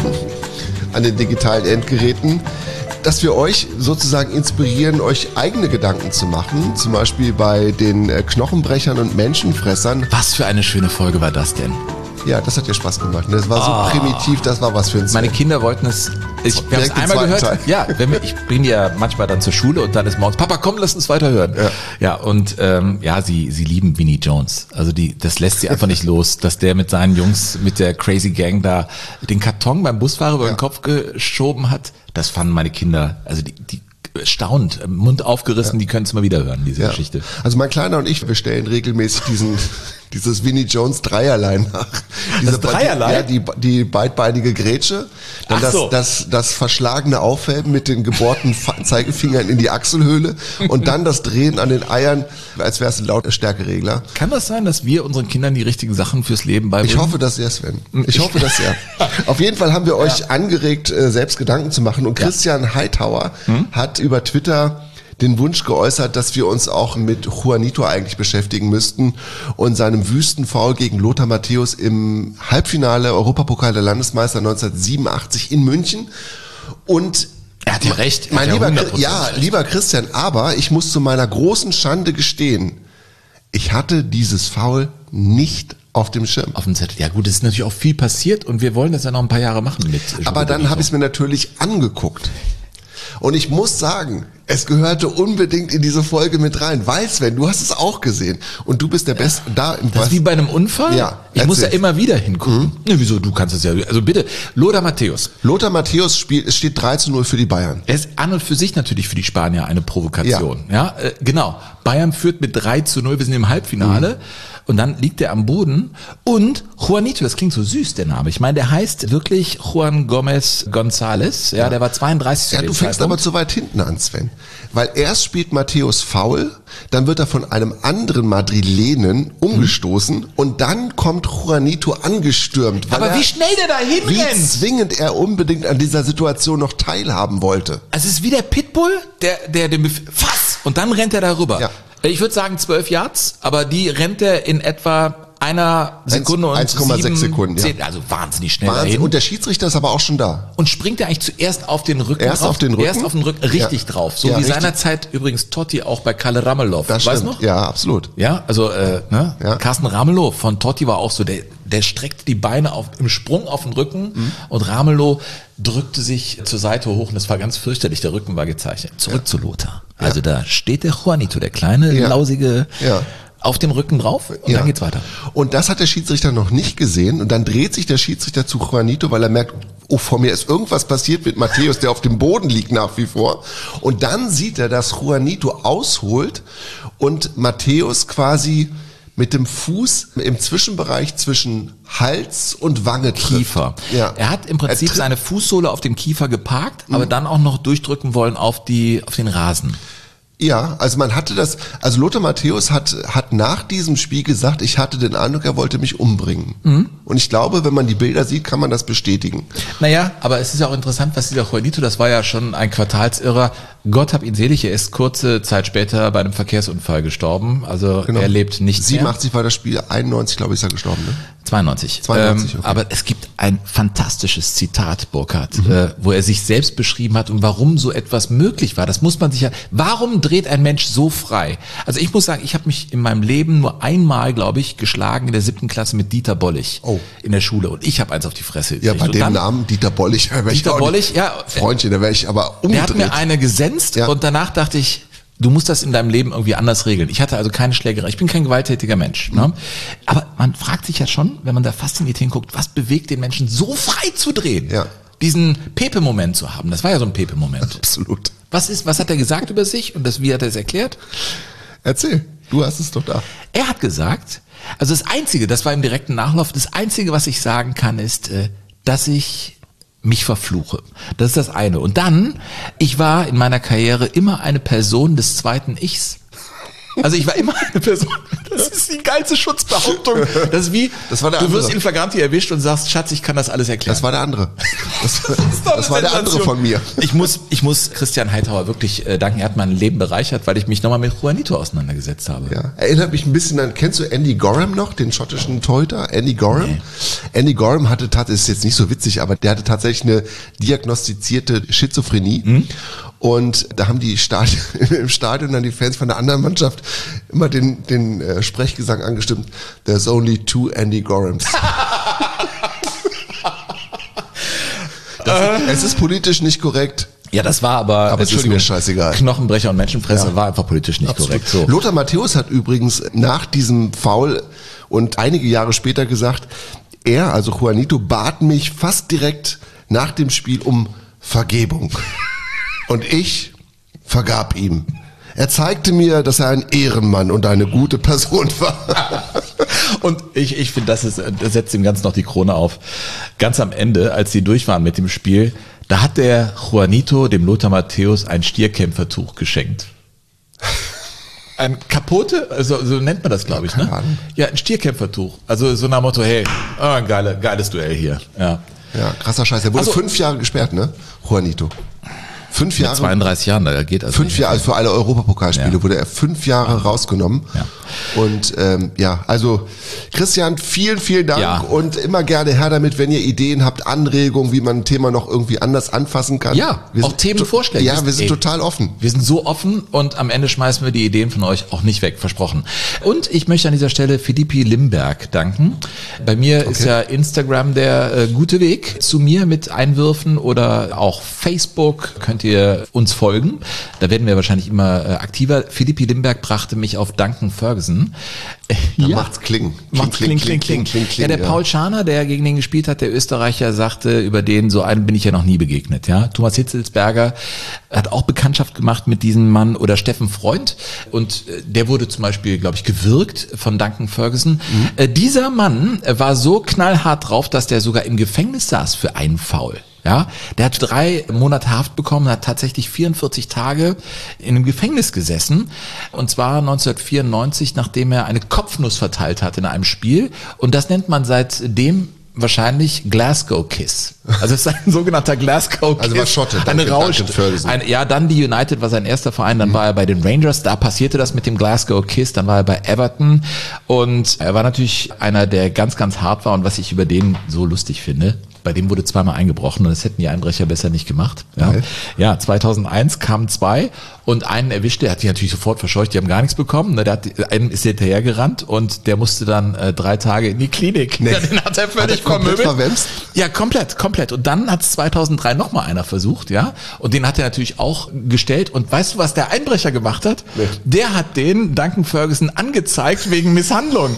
an den digitalen Endgeräten, dass wir euch sozusagen inspirieren, euch eigene Gedanken zu machen. Zum Beispiel bei den Knochenbrechern und Menschenfressern. Was für eine schöne Folge war das denn? Ja, das hat dir Spaß gemacht. Das war so oh. primitiv, das war was für uns. Meine Kinder wollten es, ich habe es einmal gehört. Teil. Ja, wenn wir, ich bringe ja manchmal dann zur Schule und dann ist morgens, Papa, komm, lass uns weiterhören. Ja, ja und ähm, ja, sie sie lieben Vinnie Jones. Also die, das lässt sie einfach nicht los, dass der mit seinen Jungs, mit der Crazy Gang da den Karton beim Busfahrer über ja. den Kopf geschoben hat. Das fanden meine Kinder, also die, die erstaunt, Mund aufgerissen, ja. die können es mal wieder hören, diese ja. Geschichte. Also mein Kleiner und ich, wir stellen regelmäßig diesen dieses Vinnie Jones Dreierlein nach. Diese das Dreierlein? Ja, die, die beidbeinige Grätsche, dann das, so. das, das verschlagene Aufheben mit den gebohrten Zeigefingern in die Achselhöhle und dann das Drehen an den Eiern, als wäre es ein Lautstärkeregler. Kann das sein, dass wir unseren Kindern die richtigen Sachen fürs Leben beibringen? Ich hoffe das sehr, Sven. Ich hoffe das sehr. Auf jeden Fall haben wir euch ja. angeregt, selbst Gedanken zu machen und Christian ja. Hightower hm? hat über Twitter den Wunsch geäußert, dass wir uns auch mit Juanito eigentlich beschäftigen müssten und seinem Wüstenfoul gegen Lothar Matthäus im Halbfinale Europapokal der Landesmeister neunzehnhundertsiebenundachtzig in München. Und er hat ja recht. Mein lieber, ja, lieber Christian, aber ich muss zu meiner großen Schande gestehen, ich hatte dieses Foul nicht auf dem Schirm. Auf dem Zettel. Ja gut, es ist natürlich auch viel passiert und wir wollen das ja noch ein paar Jahre machen mit. Aber dann habe ich es mir natürlich angeguckt. Und ich muss sagen, es gehörte unbedingt in diese Folge mit rein, weil Sven, du hast es auch gesehen und du bist der Beste da im Das ist wie bei einem Unfall? Ja. Ich muss ja immer wieder hingucken. Mhm. Ne, wieso? Du kannst es ja. Also bitte, Lothar Matthäus. Lothar Matthäus spielt, es steht drei zu null für die Bayern. Er ist an und für sich natürlich für die Spanier eine Provokation. Ja, ja äh, genau. Bayern führt mit drei zu null, wir sind im Halbfinale. Mhm. Und dann liegt er am Boden und Juanito, das klingt so süß, der Name. Ich meine, der heißt wirklich Juan Gomez González. Ja, der war zweiunddreißig. Ja, du fängst Zeitpunkt. aber zu weit hinten an, Sven. Weil erst spielt Matthäus faul, dann wird er von einem anderen Madrilenen umgestoßen mhm. und dann kommt Juanito angestürmt. Weil aber er, wie schnell der da hinrennt! Wie zwingend er unbedingt an dieser Situation noch teilhaben wollte. Also es ist wie der Pitbull, der, der den Bef- Fass! Und dann rennt er darüber. Ja. Ich würde sagen zwölf Yards, aber die rennt er in etwa einer Sekunde und eins Komma sechs Sekunden, ja. zehn, also wahnsinnig schnell Wahnsinn. dahin. Und der Schiedsrichter ist aber auch schon da. Und springt er eigentlich zuerst auf den Rücken Erst drauf? auf den Rücken? Erst auf den Rücken, richtig ja. drauf. So ja, wie richtig. seinerzeit übrigens Totti auch bei Kalle Ramelow. Das weißt stimmt. noch? Ja, absolut. Ja, also äh, ne? Ja. Carsten Ramelow von Totti war auch so, der, der streckte die Beine auf, im Sprung auf den Rücken mhm. und Ramelow drückte sich zur Seite hoch und das war ganz fürchterlich, der Rücken war gezeichnet. Zurück ja. zu Lothar. Also ja. da steht der Juanito, der kleine, ja. lausige... Ja. auf dem Rücken drauf und ja. dann geht's weiter. Und das hat der Schiedsrichter noch nicht gesehen und dann dreht sich der Schiedsrichter zu Juanito, weil er merkt, oh, vor mir ist irgendwas passiert mit Matthäus, der auf dem Boden liegt nach wie vor. Und dann sieht er, dass Juanito ausholt und Matthäus quasi mit dem Fuß im Zwischenbereich zwischen Hals und Wange trifft. Kiefer. Ja. Er hat im Prinzip seine Fußsohle auf dem Kiefer geparkt, mhm. aber dann auch noch durchdrücken wollen auf die auf den Rasen. Ja, also man hatte das, also Lothar Matthäus hat, hat nach diesem Spiel gesagt, ich hatte den Eindruck, er wollte mich umbringen. Mhm. Und ich glaube, wenn man die Bilder sieht, kann man das bestätigen. Naja, aber es ist ja auch interessant, was dieser Juanito, das war ja schon ein Quartalsirrer, Gott hab ihn selig, er ist kurze Zeit später bei einem Verkehrsunfall gestorben, also genau. er lebt nicht siebenundachtzig mehr. War das Spiel, einundneunzig glaube ich ist er gestorben, ne? zweiundneunzig. zweiundneunzig ähm, okay. Aber es gibt ein fantastisches Zitat, Burkhard, mhm. äh, wo er sich selbst beschrieben hat und warum so etwas möglich war. Das muss man sich ja, warum dreht ein Mensch so frei? Also ich muss sagen, ich habe mich in meinem Leben nur einmal, glaube ich, geschlagen in der siebten Klasse mit Dieter Bollig oh. in der Schule und ich habe eins auf die Fresse gekriegt. Ja, bei und dem dann, Namen Dieter Bollig, Dieter Bollig, ja, Freundchen, da wäre ich aber umgedreht. Der hat mir eine gesenzt ja. und danach dachte ich, du musst das in deinem Leben irgendwie anders regeln. Ich hatte also keine Schlägerei. Ich bin kein gewalttätiger Mensch. Ne? Aber man fragt sich ja schon, wenn man da fasziniert hinguckt, was bewegt den Menschen so frei zu drehen? Ja. Diesen Pepe-Moment zu haben. Das war ja so ein Pepe-Moment. Absolut. Was ist, was hat er gesagt über sich und das, wie hat er es erklärt? Erzähl. Du hast es doch da. Er hat gesagt, also das Einzige, das war im direkten Nachlauf, das Einzige, was ich sagen kann, ist, dass ich mich verfluche. Das ist das eine. Und dann, ich war in meiner Karriere immer eine Person des zweiten Ichs. Also ich war immer eine Person, das ist die geilste Schutzbehauptung. Das ist wie, das war der du andere. wirst in Flagranti erwischt und sagst, Schatz, ich kann das alles erklären. Das war der andere. Das, das, das war der andere von mir. Ich muss, ich muss Christian Heithauer wirklich äh, danken, er hat mein Leben bereichert, weil ich mich nochmal mit Juanito auseinandergesetzt habe. Ja. Erinnert mich ein bisschen an, kennst du Andy Gorham noch, den schottischen Torhüter? Andy Gorham? Nee. Andy Gorham hatte tatsächlich, ist jetzt nicht so witzig, aber der hatte tatsächlich eine diagnostizierte Schizophrenie. Mhm. Und da haben die Stadion, im Stadion dann die Fans von der anderen Mannschaft immer den, den äh, Sprechgesang angestimmt. There's only two Andy Gorhams. das, es ist politisch nicht korrekt. Ja, das war aber, aber es ist mir scheißegal. Knochenbrecher und Menschenfresser ja. war einfach politisch nicht Absolut. korrekt. So. Lothar Matthäus hat übrigens nach diesem Foul und einige Jahre später gesagt, er, also Juanito, bat mich fast direkt nach dem Spiel um Vergebung. Und ich vergab ihm. Er zeigte mir, dass er ein Ehrenmann und eine gute Person war. Und ich, ich finde, das, ist, das setzt ihm ganz noch die Krone auf. Ganz am Ende, als sie durch waren mit dem Spiel, da hat der Juanito dem Lothar Matthäus ein Stierkämpfertuch geschenkt. Ein Kapote, also so nennt man das, glaube ich, ne? Ja, ein Stierkämpfertuch. Also so nach dem Motto, hey, oh, ein geile, geiles Duell hier. Ja, ja, krasser Scheiß. Er wurde also, fünf Jahre gesperrt, ne? Juanito. Fünf Jahre. Mit zweiunddreißig Jahren, da geht also. Fünf Jahre, also für alle Europapokalspiele ja. wurde er fünf Jahre ja. rausgenommen. Ja. Und ähm, ja, also Christian, vielen, vielen Dank ja. und immer gerne her damit, wenn ihr Ideen habt, Anregungen, wie man ein Thema noch irgendwie anders anfassen kann. Ja, wir auch Themenvorschläge. Ja, wir sind ey, total offen. Wir sind so offen und am Ende schmeißen wir die Ideen von euch auch nicht weg, versprochen. Und ich möchte an dieser Stelle Philippi Limberg danken. Bei mir okay. ist ja Instagram der äh, gute Weg zu mir mit Einwürfen oder auch Facebook könnt ihr uns folgen. Da werden wir wahrscheinlich immer äh, aktiver. Philippi Limberg brachte mich auf Duncan Ferguson. Da ja. macht's kling. Macht's kling, kling, kling, kling, kling. Ja, der ja. Paul Scharner, der gegen den gespielt hat, der Österreicher, sagte, über den, so einen bin ich ja noch nie begegnet. Ja, Thomas Hitzelsberger hat auch Bekanntschaft gemacht mit diesem Mann oder Steffen Freund. Und der wurde zum Beispiel, glaube ich, gewürgt von Duncan Ferguson. Mhm. Äh, dieser Mann war so knallhart drauf, dass der sogar im Gefängnis saß für einen Foul. Ja, der hat drei Monate Haft bekommen, hat tatsächlich vierundvierzig Tage in einem Gefängnis gesessen. Und zwar neunzehnhundertvierundneunzig, nachdem er eine Kopfnuss verteilt hat in einem Spiel. Und das nennt man seitdem wahrscheinlich Glasgow Kiss. Also es ist ein sogenannter Glasgow Kiss. Also war Schotte. Eine Rausch. Ein, ja, dann die United war sein erster Verein, dann mhm. war er bei den Rangers, da passierte das mit dem Glasgow Kiss, dann war er bei Everton und er war natürlich einer, der ganz, ganz hart war und was ich über den so lustig finde, bei dem wurde zweimal eingebrochen und das hätten die Einbrecher besser nicht gemacht. Ja, okay. ja zweitausendeins kamen zwei und einen erwischte, der hat die natürlich sofort verscheucht, die haben gar nichts bekommen. Der hat, einen ist hinterhergerannt und der musste dann äh, drei Tage in die Klinik. Nee. Den hat er völlig vermöbelt. Ja, komplett, komplett. Und dann hat es zweitausenddrei nochmal einer versucht, ja. Und den hat er natürlich auch gestellt. Und weißt du, was der Einbrecher gemacht hat? Nee. Der hat den Duncan Ferguson angezeigt wegen Misshandlung.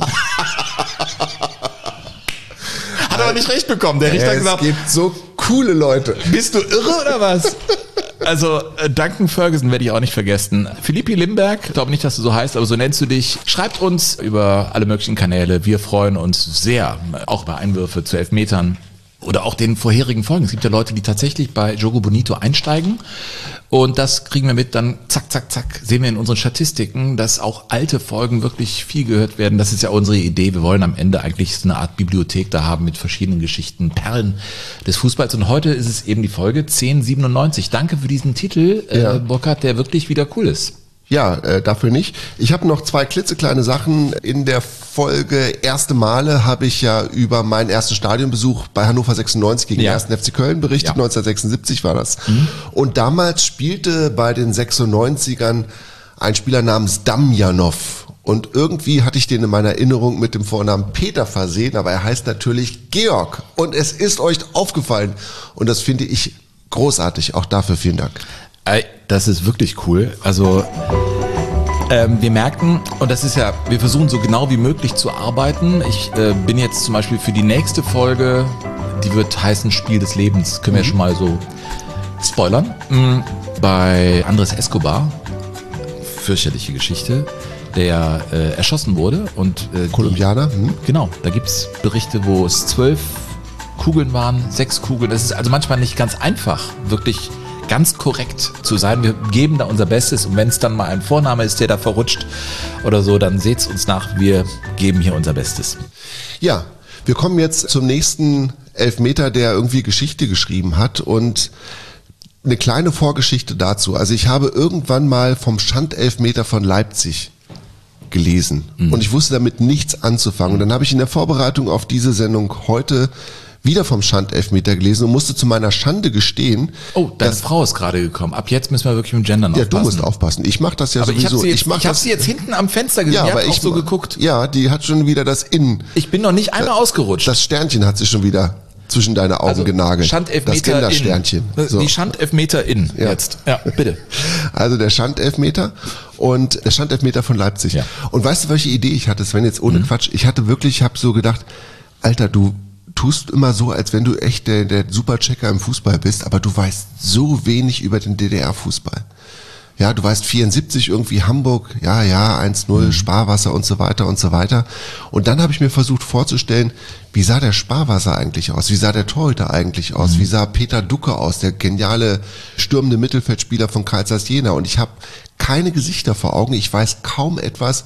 Hat aber nicht recht bekommen. Der Richter hat gesagt, es gibt so coole Leute. Bist du irre oder was? Also äh, Duncan Ferguson werde ich auch nicht vergessen. Philippi Limberg, ich glaube nicht, dass du so heißt, aber so nennst du dich. Schreibt uns über alle möglichen Kanäle. Wir freuen uns sehr, auch bei Einwürfe zu Elfmetern oder auch den vorherigen Folgen. Es gibt ja Leute, die tatsächlich bei Jogo Bonito einsteigen und das kriegen wir mit, dann zack, zack, zack, sehen wir in unseren Statistiken, dass auch alte Folgen wirklich viel gehört werden. Das ist ja unsere Idee. Wir wollen am Ende eigentlich so eine Art Bibliothek da haben mit verschiedenen Geschichten, Perlen des Fußballs. Und heute ist es eben die Folge zehn siebenundneunzig. Danke für diesen Titel, ja. äh, Burkhard, der wirklich wieder cool ist. Ja, äh, dafür nicht. Ich habe noch zwei klitzekleine Sachen. In der Folge Erste Male habe ich ja über meinen ersten Stadionbesuch bei Hannover sechsundneunzig gegen ja. den ersten F C Köln berichtet. Ja. neunzehnhundertsechsundsiebzig war das. Mhm. Und damals spielte bei den sechsundneunzigern ein Spieler namens Damjanov. Und irgendwie hatte ich den in meiner Erinnerung mit dem Vornamen Peter versehen, aber er heißt natürlich Georg. Und es ist euch aufgefallen. Und das finde ich großartig. Auch dafür vielen Dank. Das ist wirklich cool. Also ähm, wir merken, und das ist ja, wir versuchen so genau wie möglich zu arbeiten. Ich äh, bin jetzt zum Beispiel für die nächste Folge, die wird heißen Spiel des Lebens, können wir mhm. ja schon mal so spoilern. Mhm. Bei Andres Escobar, fürchterliche Geschichte. der äh, erschossen wurde. Und äh, Kolumbianer? Hm? Genau, da gibt's Berichte, wo es zwölf Kugeln waren, sechs Kugeln. Es ist also manchmal nicht ganz einfach, wirklich ganz korrekt zu sein. Wir geben da unser Bestes und wenn es dann mal ein Vorname ist, der da verrutscht oder so, dann seht's uns nach. Wir geben hier unser Bestes. Ja, wir kommen jetzt zum nächsten Elfmeter, der irgendwie Geschichte geschrieben hat und eine kleine Vorgeschichte dazu. Also ich habe irgendwann mal vom Schandelfmeter von Leipzig gelesen mhm. und ich wusste damit nichts anzufangen. Und dann habe ich in der Vorbereitung auf diese Sendung heute wieder vom Schandelfmeter gelesen und musste zu meiner Schande gestehen. Oh, deine Frau ist gerade gekommen. Ab jetzt müssen wir wirklich mit dem Gendern ja, aufpassen. Ja, du musst aufpassen. Ich mache das ja aber sowieso. Ich habe sie, jetzt, ich mach ich hab das, sie jetzt hinten am Fenster gesehen. Ja, aber ich ich auch so geguckt. Ja, die hat schon wieder das In. Ich bin noch nicht einmal das, ausgerutscht. Das Sternchen hat sie schon wieder zwischen deine Augen also genagelt. Schandelfmeter das Gendersternchen. In. So. Die Schandelfmeter in ja. jetzt. Ja, bitte. Also der Schandelfmeter und der Schandelfmeter von Leipzig. Ja. Und weißt du, welche Idee ich hatte? Sven, jetzt ohne mhm. Quatsch. Ich hatte wirklich, ich habe so gedacht, Alter, du tust immer so, als wenn du echt der, der Superchecker im Fußball bist, aber du weißt so wenig über den D D R-Fußball. Ja, du weißt vierundsiebzig irgendwie Hamburg, ja, ja, eins null, mhm. Sparwasser und so weiter und so weiter. Und dann habe ich mir versucht vorzustellen, wie sah der Sparwasser eigentlich aus? Wie sah der Torhüter eigentlich aus? Mhm. Wie sah Peter Ducke aus, der geniale stürmende Mittelfeldspieler von Carl Zeiss Jena? Und ich habe keine Gesichter vor Augen, ich weiß kaum etwas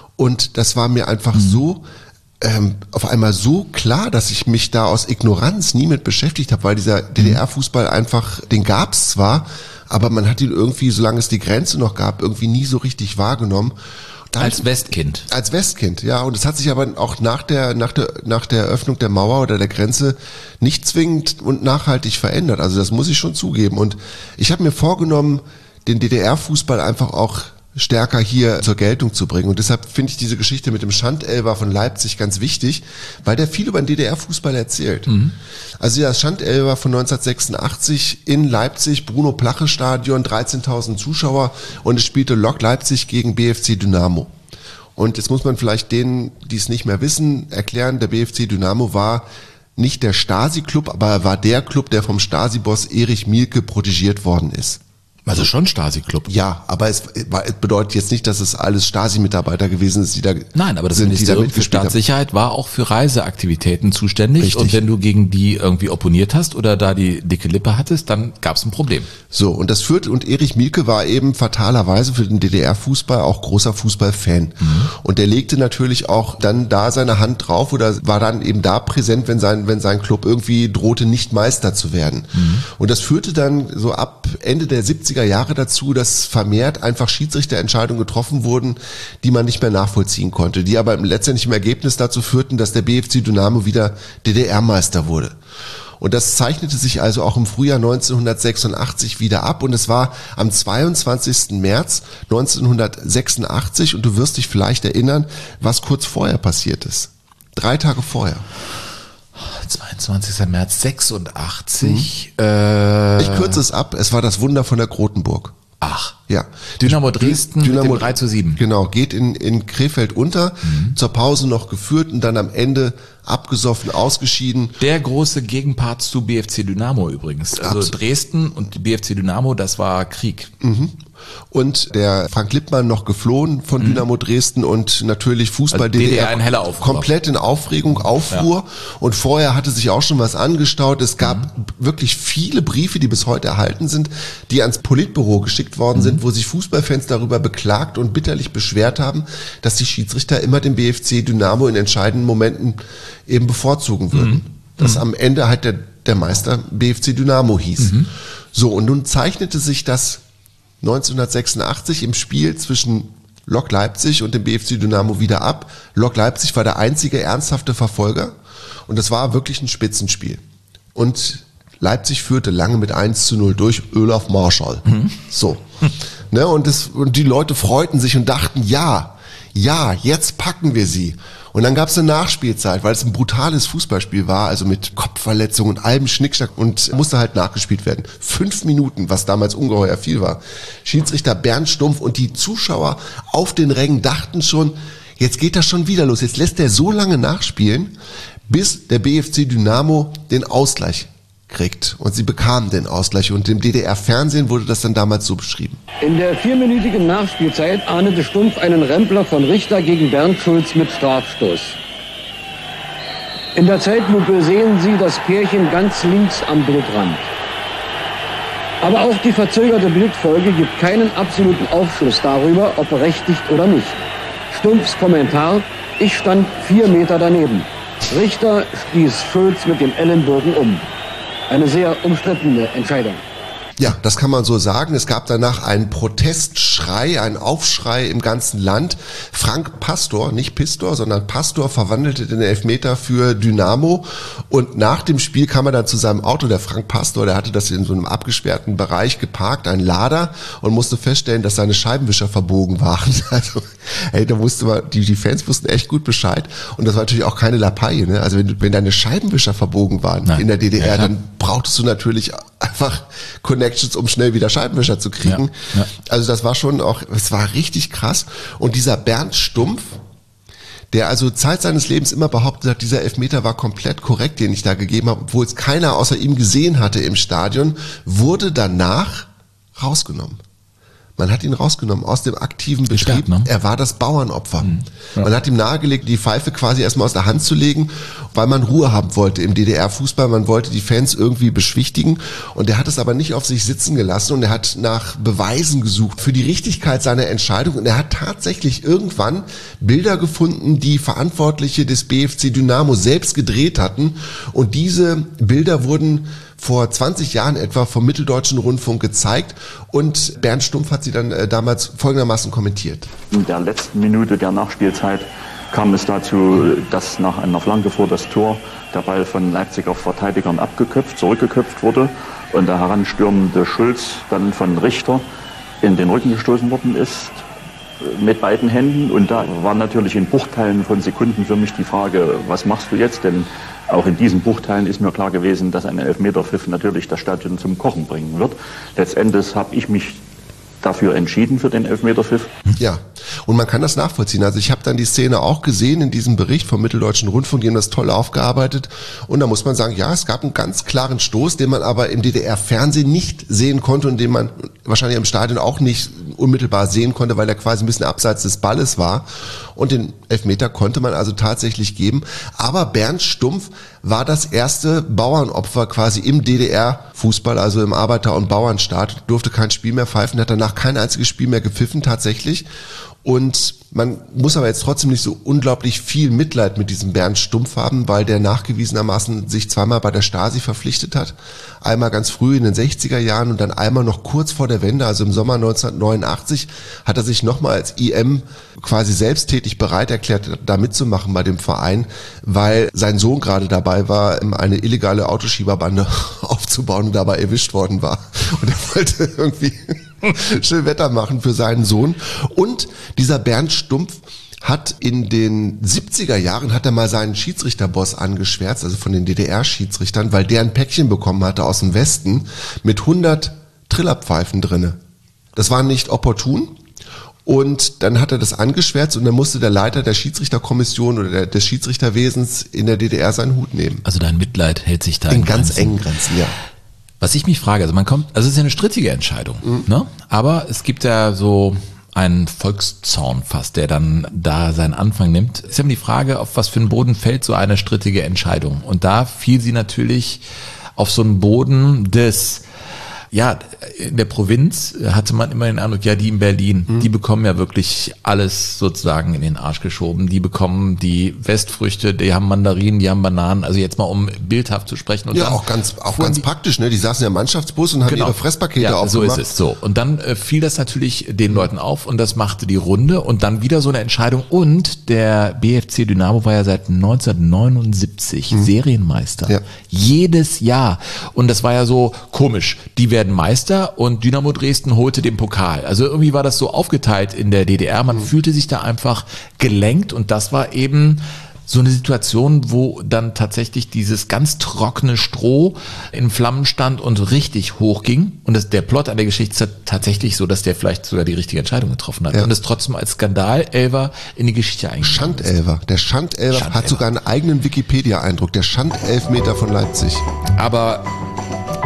und das war mir einfach mhm. so Ähm, auf einmal so klar, dass ich mich da aus Ignoranz nie mit beschäftigt habe, weil dieser D D R-Fußball einfach, den gab's zwar, aber man hat ihn irgendwie, solange es die Grenze noch gab, irgendwie nie so richtig wahrgenommen. Dann, als Westkind. Als Westkind, ja. Und es hat sich aber auch nach der, nach der, nach der Öffnung der Mauer oder der Grenze nicht zwingend und nachhaltig verändert. Also das muss ich schon zugeben. Und ich habe mir vorgenommen, den D D R-Fußball einfach auch stärker hier zur Geltung zu bringen. Und deshalb finde ich diese Geschichte mit dem Schandelfer von Leipzig ganz wichtig, weil der viel über den D D R-Fußball erzählt. Mhm. Also das Schandelfer von neunzehnhundertsechsundachtzig in Leipzig, Bruno-Plache-Stadion, dreizehntausend Zuschauer und es spielte Lok Leipzig gegen B F C Dynamo. Und jetzt muss man vielleicht denen, die es nicht mehr wissen, erklären, der B F C Dynamo war nicht der Stasi-Club, aber er war der Club, der vom Stasi-Boss Erich Mielke protegiert worden ist. Also schon Stasi-Club. Ja, aber es, es bedeutet jetzt nicht, dass es alles Stasi-Mitarbeiter gewesen ist, die da Nein, aber das sind, Ministerium für Staatssicherheit war auch für Reiseaktivitäten zuständig. Richtig. Und wenn du gegen die irgendwie opponiert hast oder da die dicke Lippe hattest, dann gab es ein Problem. So, und das führte, und Erich Mielke war eben fatalerweise für den D D R-Fußball auch großer Fußballfan. Mhm. Und der legte natürlich auch dann da seine Hand drauf oder war dann eben da präsent, wenn sein, wenn sein Club irgendwie drohte, nicht Meister zu werden. Mhm. Und das führte dann so ab Ende der siebziger Jahre dazu, dass vermehrt einfach Schiedsrichterentscheidungen getroffen wurden, die man nicht mehr nachvollziehen konnte, die aber letztendlich im Ergebnis dazu führten, dass der B F C Dynamo wieder D D R-Meister wurde. Und das zeichnete sich also auch im Frühjahr neunzehnhundertsechsundachtzig wieder ab und es war am zweiundzwanzigsten März neunzehnhundertsechsundachtzig und du wirst dich vielleicht erinnern, was kurz vorher passiert ist. Drei Tage vorher. zweiundzwanzigster März sechsundachtzig. Mhm. Äh, ich kürze es ab, es war das Wunder von der Grotenburg. Ach. Ja. Dynamo Dresden Dynamo, mit dem drei zu sieben. Genau, geht in, in Krefeld unter, mhm. zur Pause noch geführt und dann am Ende abgesoffen, ausgeschieden. Der große Gegenpart zu B F C Dynamo übrigens. Also Absolut. Dresden und B F C Dynamo, das war Krieg. Mhm. Und der Frank Lippmann noch geflohen von mhm. Dynamo Dresden und natürlich Fußball also D D R, ein heller Aufruhr. Komplett in Aufregung, Aufruhr. Ja. Und vorher hatte sich auch schon was angestaut. Es gab mhm. wirklich viele Briefe, die bis heute erhalten sind, die ans Politbüro geschickt worden mhm. sind, wo sich Fußballfans darüber beklagt und bitterlich beschwert haben, dass die Schiedsrichter immer den B F C Dynamo in entscheidenden Momenten eben bevorzugen würden. Mhm. Dass mhm. am Ende halt der, der Meister B F C Dynamo hieß. Mhm. So, und nun zeichnete sich das neunzehnhundertsechsundachtzig im Spiel zwischen Lok Leipzig und dem B F C Dynamo wieder ab. Lok Leipzig war der einzige ernsthafte Verfolger und das war wirklich ein Spitzenspiel. Und Leipzig führte lange mit eins zu null durch Olaf Marschall. Mhm. So. Ne, und, das, und die Leute freuten sich und dachten, ja, ja, jetzt packen wir sie. Und dann gab es eine Nachspielzeit, weil es ein brutales Fußballspiel war, also mit Kopfverletzungen und allem Schnickschnack und musste halt nachgespielt werden. Fünf Minuten, was damals ungeheuer viel war. Schiedsrichter Bernd Stumpf und die Zuschauer auf den Rängen dachten schon, jetzt geht das schon wieder los. Jetzt lässt er so lange nachspielen, bis der B F C Dynamo den Ausgleich kriegt. Und sie bekamen den Ausgleich. Und im D D R-Fernsehen wurde das dann damals so beschrieben. In der vierminütigen Nachspielzeit ahndete Stumpf einen Rempler von Richter gegen Bernd Schulz mit Strafstoß. In der Zeitlupe sehen Sie das Pärchen ganz links am Bildrand. Aber auch die verzögerte Bildfolge gibt keinen absoluten Aufschluss darüber, ob berechtigt oder nicht. Stumpfs Kommentar: Ich stand vier Meter daneben. Richter stieß Schulz mit dem Ellenbogen um. Eine sehr umstrittene Entscheidung. Ja, das kann man so sagen. Es gab danach einen Protestschrei, einen Aufschrei im ganzen Land. Frank Pastor, nicht Pistor, sondern Pastor verwandelte den Elfmeter für Dynamo. Und nach dem Spiel kam er dann zu seinem Auto, der Frank Pastor, der hatte das in so einem abgesperrten Bereich geparkt, ein Lader, und musste feststellen, dass seine Scheibenwischer verbogen waren. Also, ey, da wusste man, die, die Fans wussten echt gut Bescheid. Und das war natürlich auch keine Lappalie, ne? Also wenn, wenn deine Scheibenwischer verbogen waren Nein. in der D D R, ja, dann brauchtest du natürlich einfach Connections, um schnell wieder Scheibenwischer zu kriegen. Ja, ja. Also das war schon auch, es war richtig krass. Und dieser Bernd Stumpf, der also Zeit seines Lebens immer behauptet hat, dieser Elfmeter war komplett korrekt, den ich da gegeben habe, obwohl es keiner außer ihm gesehen hatte im Stadion, wurde danach rausgenommen. Man hat ihn rausgenommen aus dem aktiven Betrieb. Stark, ne? Er war das Bauernopfer. Mhm. Ja. Man hat ihm nahegelegt, die Pfeife quasi erstmal aus der Hand zu legen, weil man Ruhe haben wollte im D D R-Fußball. Man wollte die Fans irgendwie beschwichtigen. Und er hat es aber nicht auf sich sitzen gelassen. Und er hat nach Beweisen gesucht für die Richtigkeit seiner Entscheidung. Und er hat tatsächlich irgendwann Bilder gefunden, die Verantwortliche des B F C Dynamo selbst gedreht hatten. Und diese Bilder wurden vor zwanzig Jahren etwa vom Mitteldeutschen Rundfunk gezeigt, und Bernd Stumpf hat sie dann äh, damals folgendermaßen kommentiert. In der letzten Minute der Nachspielzeit kam es dazu, dass nach einer Flanke vor das Tor der Ball von Leipziger Verteidigern abgeköpft, zurückgeköpft wurde und der heranstürmende Schulz dann von Richter in den Rücken gestoßen worden ist mit beiden Händen. Und da war natürlich in Bruchteilen von Sekunden für mich die Frage, was machst du jetzt? Denn auch in diesen Bruchteilen ist mir klar gewesen, dass ein Elfmeterpfiff natürlich das Stadion zum Kochen bringen wird. Letztendlich habe ich mich dafür entschieden, für den Elfmeterpfiff. Ja, und man kann das nachvollziehen. Also ich habe dann die Szene auch gesehen in diesem Bericht vom Mitteldeutschen Rundfunk, die haben das toll aufgearbeitet. Und da muss man sagen, ja, es gab einen ganz klaren Stoß, den man aber im D D R-Fernsehen nicht sehen konnte und den man wahrscheinlich im Stadion auch nicht unmittelbar sehen konnte, weil er quasi ein bisschen abseits des Balles war. Und den Elfmeter konnte man also tatsächlich geben. Aber Bernd Stumpf war das erste Bauernopfer quasi im D D R-Fußball, also im Arbeiter- und Bauernstaat, durfte kein Spiel mehr pfeifen, hat danach kein einziges Spiel mehr gepfiffen tatsächlich. Und man muss aber jetzt trotzdem nicht so unglaublich viel Mitleid mit diesem Bernd Stumpf haben, weil der nachgewiesenermaßen sich zweimal bei der Stasi verpflichtet hat. Einmal ganz früh in den sechziger Jahren und dann einmal noch kurz vor der Wende, also im Sommer neunzehnhundertneunundachtzig, hat er sich nochmal als I M quasi selbsttätig bereit erklärt, da mitzumachen bei dem Verein, weil sein Sohn gerade dabei war, eine illegale Autoschieberbande aufzubauen und dabei erwischt worden war. Und er wollte irgendwie schön Wetter machen für seinen Sohn. Und dieser Bernd Stumpf hat in den siebziger Jahren hat er mal seinen Schiedsrichterboss angeschwärzt, also von den D D R-Schiedsrichtern, weil der ein Päckchen bekommen hatte aus dem Westen mit hundert Trillerpfeifen drinne. Das war nicht opportun. Und dann hat er das angeschwärzt und dann musste der Leiter der Schiedsrichterkommission oder der, des Schiedsrichterwesens in der D D R seinen Hut nehmen. Also dein Mitleid hält sich da in, in ganz Grenzen. engen Grenzen, ja. Was ich mich frage, also man kommt, also es ist ja eine strittige Entscheidung, mhm. ne? Aber es gibt ja so einen Volkszorn fast, der dann da seinen Anfang nimmt. Ist ja immer die Frage, auf was für einen Boden fällt so eine strittige Entscheidung. Und da fiel sie natürlich auf so einen Boden des, ja, in der Provinz hatte man immer den Eindruck, ja, die in Berlin, mhm. die bekommen ja wirklich alles sozusagen in den Arsch geschoben. Die bekommen die Westfrüchte, die haben Mandarinen, die haben Bananen. Also jetzt mal, um bildhaft zu sprechen. Und ja, dann auch ganz, auch ganz die, praktisch, ne? Die saßen ja im Mannschaftsbus und haben genau. ihre Fresspakete ja, aufgemacht. So ist es, so. Und dann äh, fiel das natürlich den Leuten auf und das machte die Runde und dann wieder so eine Entscheidung. Und der B F C Dynamo war ja seit neunzehnhundertneunundsiebzig mhm. Serienmeister. Ja. Jedes Jahr. Und das war ja so komisch. Die werden Meister und Dynamo Dresden holte den Pokal. Also irgendwie war das so aufgeteilt in der D D R. Man mhm. fühlte sich da einfach gelenkt und das war eben so eine Situation, wo dann tatsächlich dieses ganz trockene Stroh in Flammen stand und richtig hochging. Und das, der Plot an der Geschichte ist tatsächlich so, dass der vielleicht sogar die richtige Entscheidung getroffen hat. Ja. Und es trotzdem als Skandal-Elfer in die Geschichte eingegangen ist. Schandelfer. Der Schandelfer hat sogar einen eigenen Wikipedia-Eindruck. Der Schandelfmeter von Leipzig. Aber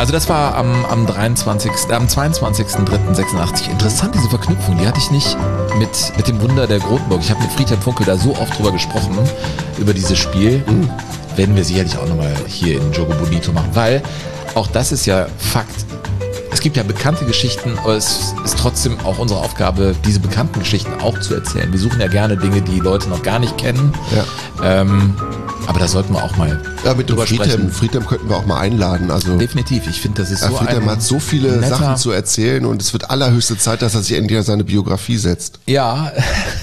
Also das war am, am dreiundzwanzigsten, am zweiundzwanzigsten dritten sechsundachtzig. Interessant, diese Verknüpfung, die hatte ich nicht mit, mit dem Wunder der Grotenburg. Ich habe mit Friedhelm Funkel da so oft drüber gesprochen, über dieses Spiel. Mhm. Werden wir sicherlich auch nochmal hier in Jogo Bonito machen, weil auch das ist ja Fakt. Es gibt ja bekannte Geschichten, aber es ist trotzdem auch unsere Aufgabe, diese bekannten Geschichten auch zu erzählen. Wir suchen ja gerne Dinge, die Leute noch gar nicht kennen. Ja. Ähm, aber da sollten wir auch mal ja, mit drüber Friedhelm, sprechen. Friedhelm könnten wir auch mal einladen. Also definitiv. Ich finde, das ist ja, so Friedhelm ein hat so viele netter Sachen zu erzählen und es wird allerhöchste Zeit, dass er sich endlich seine Biografie setzt. Ja,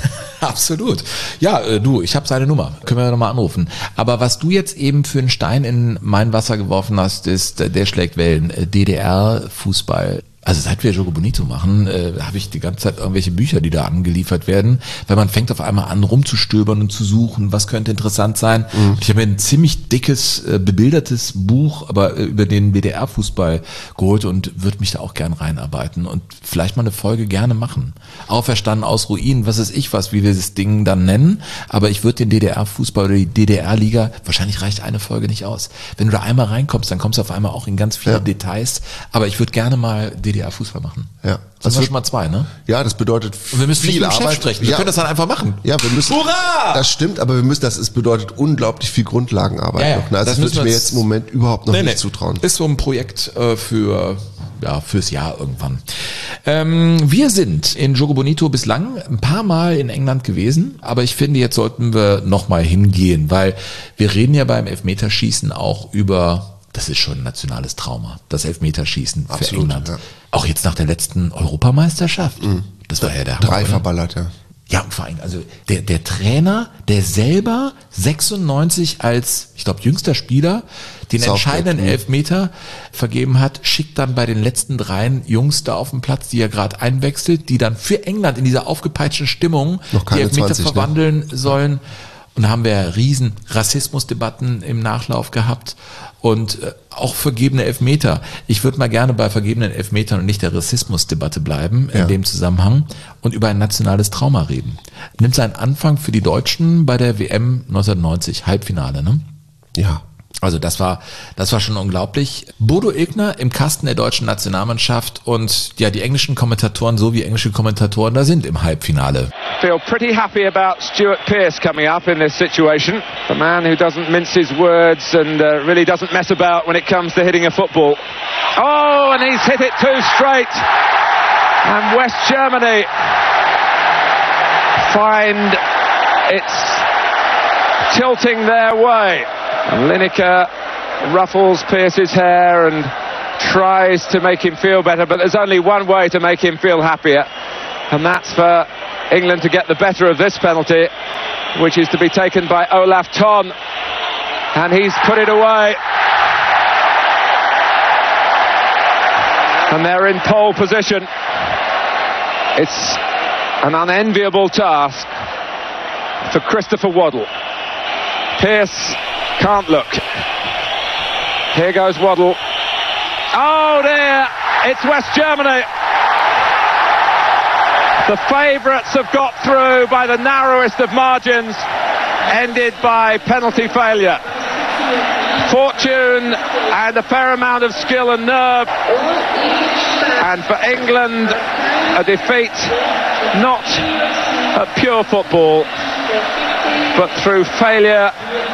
absolut. Ja, äh, du, ich habe seine Nummer. Können wir nochmal anrufen. Aber was du jetzt eben für einen Stein in mein Wasser geworfen hast, ist, äh, der schlägt Wellen. Äh, D D R-Fußball. Also seit wir Jogo Bonito machen, äh, habe ich die ganze Zeit irgendwelche Bücher, die da angeliefert werden, weil man fängt auf einmal an rumzustöbern und zu suchen, was könnte interessant sein. Mhm. Ich habe mir ein ziemlich dickes, äh, bebildertes Buch, aber äh, über den D D R-Fußball geholt und würde mich da auch gern reinarbeiten und vielleicht mal eine Folge gerne machen. Auferstanden aus Ruinen, was weiß ich was, wie wir das Ding dann nennen, aber ich würde den D D R-Fußball oder die D D R-Liga, wahrscheinlich reicht eine Folge nicht aus. Wenn du da einmal reinkommst, dann kommst du auf einmal auch in ganz viele ja. Details, aber ich würde gerne mal D D R-Fußball machen. Ja. Das sind schon mal zwei, ne? Ja, das bedeutet und wir müssen viel nicht mit dem Arbeit. Chef sprechen. Wir ja. können das dann einfach machen. Ja, wir müssen. Hurra! Das stimmt, aber wir müssen, das ist, bedeutet unglaublich viel Grundlagenarbeit ja, ja. noch. Ne? Also das würde ich mir jetzt im Moment überhaupt noch nee, nicht nee. zutrauen. Ist so ein Projekt äh, für, ja, fürs Jahr irgendwann. Ähm, wir sind in Jogo Bonito bislang ein paar Mal in England gewesen, aber ich finde, jetzt sollten wir nochmal hingehen, weil wir reden ja beim Elfmeterschießen auch über, das ist schon ein nationales Trauma, das Elfmeterschießen für Absolut, England. Ja. Auch jetzt nach der letzten Europameisterschaft. Mhm. Das war ja der Drei Hammer, verballert, ja. Ja, und vor allem, also der, der Trainer, der selber sechsundneunzig als, ich glaube, jüngster Spieler den Southgate, entscheidenden mh. Elfmeter vergeben hat, schickt dann bei den letzten dreien Jungs da auf den Platz, die er gerade einwechselt, die dann für England in dieser aufgepeitschten Stimmung Noch keine die Elfmeter zwanzig, verwandeln ne? sollen. Und da haben wir riesen Rassismusdebatten im Nachlauf gehabt und äh, auch vergebene Elfmeter. Ich würde mal gerne bei vergebenen Elfmetern und nicht der Rassismusdebatte bleiben in Ja. dem Zusammenhang und über ein nationales Trauma reden. Nimmt seinen Anfang für die Deutschen bei der W M neunzehnhundertneunzig, Halbfinale, ne? Ja. Also das war, das war schon unglaublich. Bodo Illgner im Kasten der deutschen Nationalmannschaft und ja, die englischen Kommentatoren, so wie englische Kommentatoren da sind im Halbfinale. Feel pretty happy about Stuart Pearce coming up in this situation. The man who doesn't mince his words and uh, really doesn't mess about when it comes to hitting a football. Oh, and he's hit it too straight. And West Germany find it's tilting their way. And Lineker ruffles Pearce's hair and tries to make him feel better, but there's only one way to make him feel happier, and that's for England to get the better of this penalty, which is to be taken by Olaf Thon, and he's put it away. And they're in pole position. It's an unenviable task for Christopher Waddle. Pearce can't look. Here goes Waddle. Oh dear, it's West Germany. The favourites have got through by the narrowest of margins, ended by penalty failure. Fortune and a fair amount of skill and nerve. And for England, a defeat not at pure football, but through failure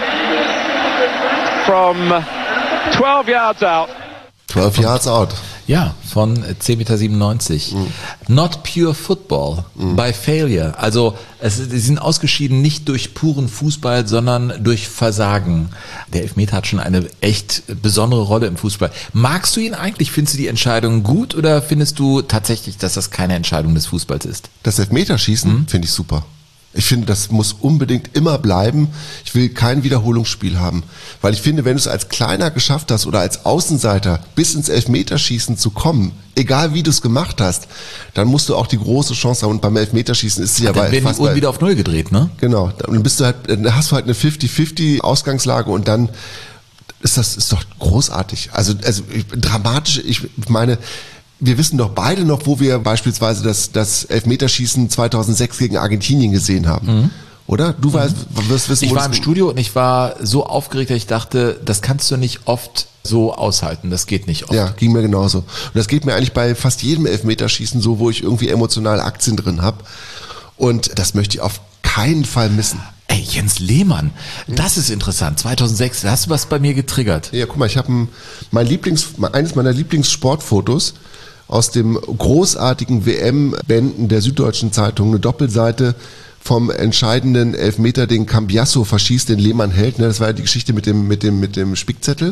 from twelve yards out. twelve yards out. Ja, von zehn Meter siebenundneunzig. Mhm. Not pure football, mhm. by failure. Also es, sie sind ausgeschieden nicht durch puren Fußball, sondern durch Versagen. Der Elfmeter hat schon eine echt besondere Rolle im Fußball. Magst du ihn eigentlich? Findest du die Entscheidung gut oder findest du tatsächlich, dass das keine Entscheidung des Fußballs ist? Das Elfmeterschießen mhm. finde ich super. Ich finde, das muss unbedingt immer bleiben. Ich will kein Wiederholungsspiel haben. Weil ich finde, wenn du es als Kleiner geschafft hast oder als Außenseiter bis ins Elfmeterschießen zu kommen, egal wie du es gemacht hast, dann musst du auch die große Chance haben. Und beim Elfmeterschießen ist es ja, ja dann werden die Uhren wieder auf Null gedreht, ne? Genau. Dann bist du halt, dann hast du halt eine fifty fifty Ausgangslage und dann ist das, ist doch großartig. Also, also dramatisch, ich meine, wir wissen doch beide noch, wo wir beispielsweise das, das Elfmeterschießen zweitausendsechs gegen Argentinien gesehen haben. Mhm. Oder? Du weißt, wirst wissen, Ich wo war im das- Studio und ich war so aufgeregt, dass ich dachte, das kannst du nicht oft so aushalten. Das geht nicht oft. Ja, ging mir genauso. Und das geht mir eigentlich bei fast jedem Elfmeterschießen so, wo ich irgendwie emotionale Aktien drin habe. Und das möchte ich auf keinen Fall missen. Ey, Jens Lehmann, das ist interessant. zweitausendsechs, da hast du was bei mir getriggert. Ja, guck mal, ich habe ein, mein Lieblings, eines meiner Lieblingssportfotos aus dem großartigen W M-Bänden der Süddeutschen Zeitung, eine Doppelseite vom entscheidenden Elfmeter, den Cambiasso verschießt, den Lehmann hält. Das war ja die Geschichte mit dem, mit dem, mit dem Spickzettel.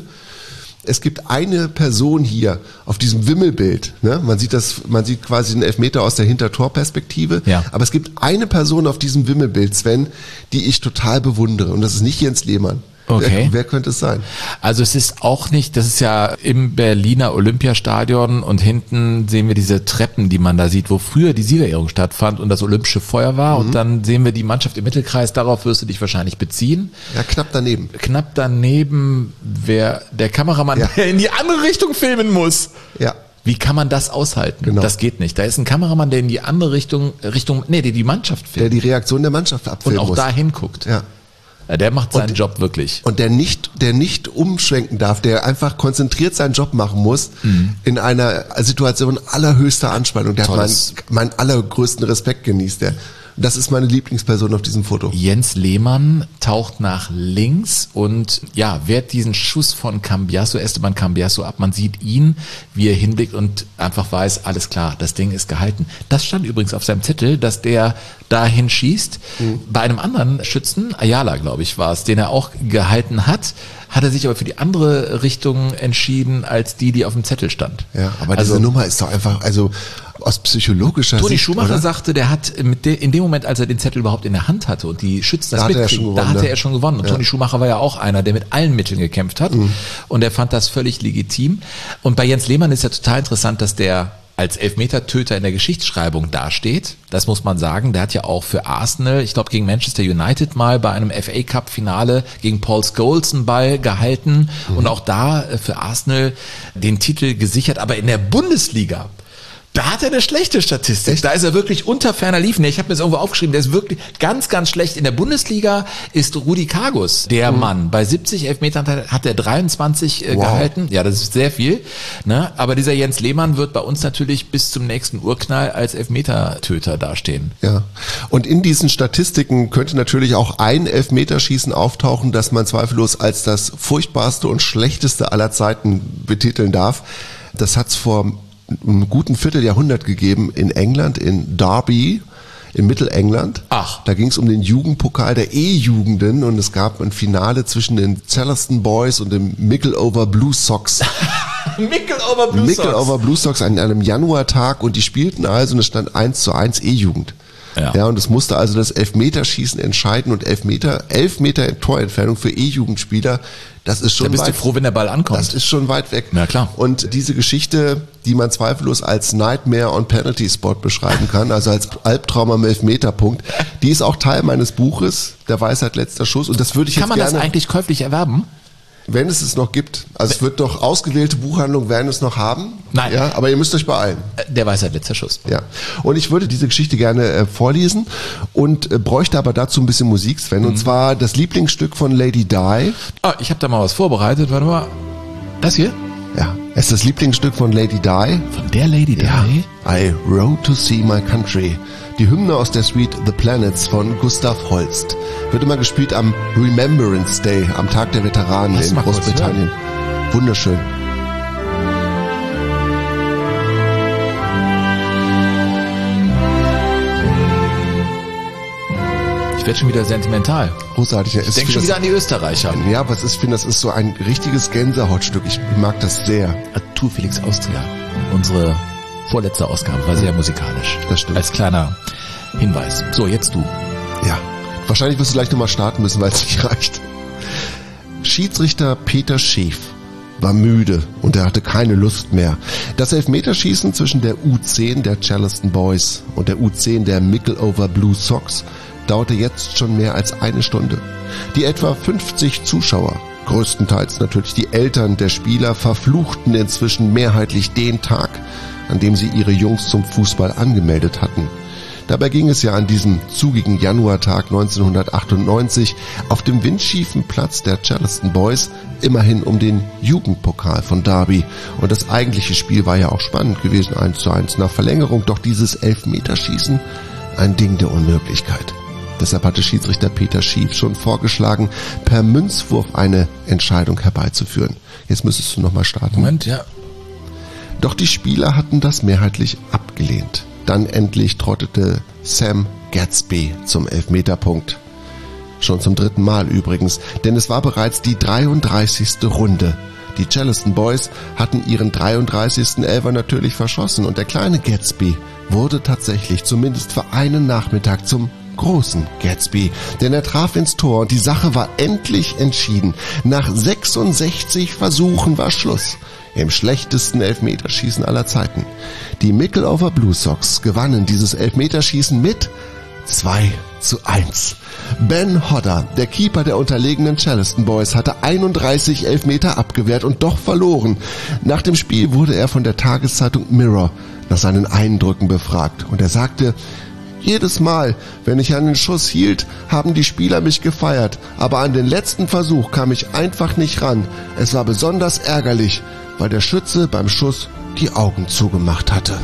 Es gibt eine Person hier auf diesem Wimmelbild. Ne? Man sieht das, man sieht quasi den Elfmeter aus der Hintertorperspektive. Ja. Aber es gibt eine Person auf diesem Wimmelbild, Sven, die ich total bewundere. Und das ist nicht Jens Lehmann. Okay. Wer, wer könnte es sein? Also es ist auch nicht, das ist ja im Berliner Olympiastadion und hinten sehen wir diese Treppen, die man da sieht, wo früher die Siegerehrung stattfand und das Olympische Feuer war. Mhm. Und dann sehen wir die Mannschaft im Mittelkreis, darauf wirst du dich wahrscheinlich beziehen. Ja, knapp daneben. Knapp daneben wäre der Kameramann, Ja. der in die andere Richtung filmen muss. Ja. Wie kann man das aushalten? Genau. Das geht nicht. Da ist ein Kameramann, der in die andere Richtung, Richtung, nee, der die Mannschaft Der filmt die Reaktion der Mannschaft und abfilmen auch muss. da hinguckt. Ja. Ja, der macht seinen Und- Job wirklich. Und der nicht, der nicht umschwenken darf, der einfach konzentriert seinen Job machen muss, Mhm. in einer Situation allerhöchster Anspannung. Der Tolles. hat meinen, meinen allergrößten Respekt genießt, der. Und das ist meine Lieblingsperson auf diesem Foto. Jens Lehmann taucht nach links und ja, wehrt diesen Schuss von Cambiasso, Esteban Cambiasso ab. Man sieht ihn, wie er hinblickt und einfach weiß, alles klar, das Ding ist gehalten. Das stand übrigens auf seinem Zettel, dass der dahin schießt. Mhm. Bei einem anderen Schützen, Ayala, glaube ich, war es, den er auch gehalten hat, hat er sich aber für die andere Richtung entschieden, als die, die auf dem Zettel stand. Ja, aber also, diese Nummer ist doch einfach, also aus psychologischer Toni Sicht, Schumacher oder? sagte, der hat mit de, in dem Moment, als er den Zettel überhaupt in der Hand hatte und die Schützen das Da hatte er mitkriegen, schon da gewonnen, hatte ne? er schon gewonnen. Und Ja. Toni Schumacher war ja auch einer, der mit allen Mitteln gekämpft hat. Mhm. Und er fand das völlig legitim. Und bei Jens Lehmann ist ja total interessant, dass der als Elfmetertöter in der Geschichtsschreibung dasteht. Das muss man sagen. Der hat ja auch für Arsenal, ich glaube gegen Manchester United mal bei einem F A Cup Finale gegen Paul Scholes einen Ball gehalten Mhm. und auch da äh, für Arsenal den Titel gesichert. Aber in der Bundesliga, da hat er eine schlechte Statistik. Da ist er wirklich unter ferner Liefen. Ich habe mir das irgendwo aufgeschrieben, der ist wirklich ganz, ganz schlecht. In der Bundesliga ist Rudi Kargus der Mhm. Mann. Bei siebzig Elfmetern hat er- hat er dreiundzwanzig äh, Wow. gehalten. Ja, das ist sehr viel. Ne? Aber dieser Jens Lehmann wird bei uns natürlich bis zum nächsten Urknall als Elfmetertöter dastehen. Ja. Und in diesen Statistiken könnte natürlich auch ein Elfmeterschießen auftauchen, das man zweifellos als das furchtbarste und schlechteste aller Zeiten betiteln darf. Das hat's vor einem guten Vierteljahrhundert gegeben in England, in Derby, in Mittelengland. Ach. Da ging es um den Jugendpokal der E-Jugenden und es gab ein Finale zwischen den Charleston Boys und dem Mickleover Blue Sox. Mickleover Blue Mickleover Blue Sox an einem Januartag und die spielten also und es stand eins zu eins E-Jugend. Ja. Ja, und es musste also das Elfmeterschießen entscheiden und Elfmeter, elf Meter in Torentfernung für E-Jugendspieler, das ist schon Da bist weit, du froh, wenn der Ball ankommt. das ist schon weit weg. Na klar. Und diese Geschichte, die man zweifellos als Nightmare on Penalty Spot beschreiben kann, also als Albtraum am Elfmeterpunkt, die ist auch Teil meines Buches, Der Weisheit letzter Schuss. Und das würde ich Kann jetzt man gerne, das eigentlich käuflich erwerben? wenn es es noch gibt. Also es wird doch ausgewählte Buchhandlungen werden es noch haben. Nein. Ja, aber ihr müsst euch beeilen. Äh, Der Weisheit letzter Schuss. Ja, und ich würde diese Geschichte gerne äh, vorlesen und äh, bräuchte aber dazu ein bisschen Musik, Sven, Mhm. und zwar das Lieblingsstück von Lady Di. Ah, ich habe da mal was vorbereitet. Warte mal. Das hier? Ja, es ist das Lieblingsstück von Lady Di. Von der Lady Di? Ja. I rode to see my country. Die Hymne aus der Suite The Planets von Gustav Holst. Wird immer gespielt am Remembrance Day, am Tag der Veteranen Lass in mal kurz Großbritannien. Wunderschön. Ich werde schon wieder sentimental. Großartig. Ja, Ich denke schon wieder an die Österreicher. Ja, aber es ist, ich finde, das ist so ein richtiges Gänsehautstück. Ich mag das sehr. Tour Felix Austria. Unsere vorletzte Ausgabe war sehr musikalisch. Das stimmt. Als kleiner Hinweis. So, jetzt du. Ja, wahrscheinlich wirst du gleich nochmal starten müssen, weil es nicht reicht. Schiedsrichter Peter Scheef war müde und er hatte keine Lust mehr. Das Elfmeterschießen zwischen der U zehn der Charleston Boys und der U zehn der Mickleover Blue Sox dauerte jetzt schon mehr als eine Stunde. Die etwa fünfzig Zuschauer, größtenteils natürlich die Eltern der Spieler, verfluchten inzwischen mehrheitlich den Tag, an dem sie ihre Jungs zum Fußball angemeldet hatten. Dabei ging es ja an diesem zugigen Januartag neunzehnhundertachtundneunzig auf dem windschiefen Platz der Charleston Boys immerhin um den Jugendpokal von Derby. Und das eigentliche Spiel war ja auch spannend gewesen, eins zu eins nach Verlängerung, doch dieses Elfmeterschießen ein Ding der Unmöglichkeit. Deshalb hatte Schiedsrichter Peter Schief schon vorgeschlagen, per Münzwurf eine Entscheidung herbeizuführen. Jetzt müsstest du nochmal starten. Moment, ja. Doch die Spieler hatten das mehrheitlich abgelehnt. Dann endlich trottete Sam Gadsby zum Elfmeterpunkt. Schon zum dritten Mal übrigens, denn es war bereits die dreiunddreißigste Runde. Die Charleston Boys hatten ihren dreiunddreißigsten Elfer natürlich verschossen und der kleine Gadsby wurde tatsächlich zumindest für einen Nachmittag zum großen Gadsby, denn er traf ins Tor und die Sache war endlich entschieden. Nach sechsundsechzig Versuchen war Schluss im schlechtesten Elfmeterschießen aller Zeiten. Die Mickleover Blue Sox gewannen dieses Elfmeterschießen mit zwei zu eins. Ben Hodder, der Keeper der unterlegenen Charleston Boys, hatte einunddreißig Elfmeter abgewehrt und doch verloren. Nach dem Spiel wurde er von der Tageszeitung Mirror nach seinen Eindrücken befragt und er sagte: Jedes Mal, wenn ich an den Schuss hielt, haben die Spieler mich gefeiert, aber an den letzten Versuch kam ich einfach nicht ran. Es war besonders ärgerlich, weil der Schütze beim Schuss die Augen zugemacht hatte.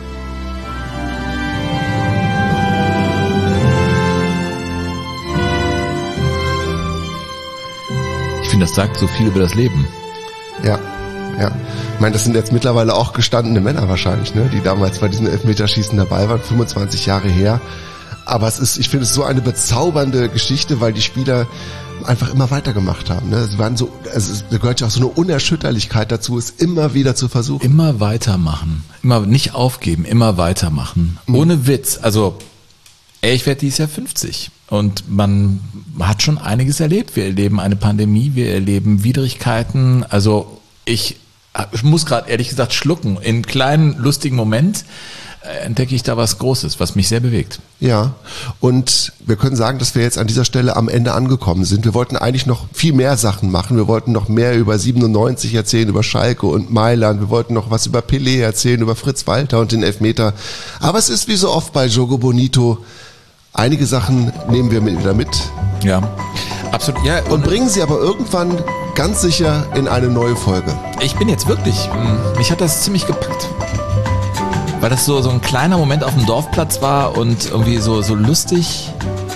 Ich finde, das sagt so viel über das Leben. Ja, ja. Ich meine, das sind jetzt mittlerweile auch gestandene Männer wahrscheinlich, ne, die damals bei diesem Elfmeterschießen dabei waren, fünfundzwanzig Jahre her. Aber es ist, ich finde es so eine bezaubernde Geschichte, weil die Spieler einfach immer weitergemacht haben. Ne? Sie waren so, also es gehört ja auch so eine Unerschütterlichkeit dazu, es immer wieder zu versuchen. Immer weitermachen, immer nicht aufgeben, immer weitermachen. Mhm. Ohne Witz. Also, ey, ich werde dieses Jahr fünfzig und man hat schon einiges erlebt. Wir erleben eine Pandemie, wir erleben Widrigkeiten. Also ich Ich muss gerade ehrlich gesagt schlucken. In einem kleinen, lustigen Moment äh, entdecke ich da was Großes, was mich sehr bewegt. Ja, und wir können sagen, dass wir jetzt an dieser Stelle am Ende angekommen sind. Wir wollten eigentlich noch viel mehr Sachen machen. Wir wollten noch mehr über siebenundneunzig erzählen, über Schalke und Mailand. Wir wollten noch was über Pelé erzählen, über Fritz Walter und den Elfmeter. Aber es ist wie so oft bei Jogo Bonito. Einige Sachen nehmen wir wieder mit. Ja, absolut. Ja, und, und bringen sie aber irgendwann ganz sicher in eine neue Folge. Ich bin jetzt wirklich, mich hat das ziemlich gepackt. Weil das so, so ein kleiner Moment auf dem Dorfplatz war und irgendwie so, so lustig,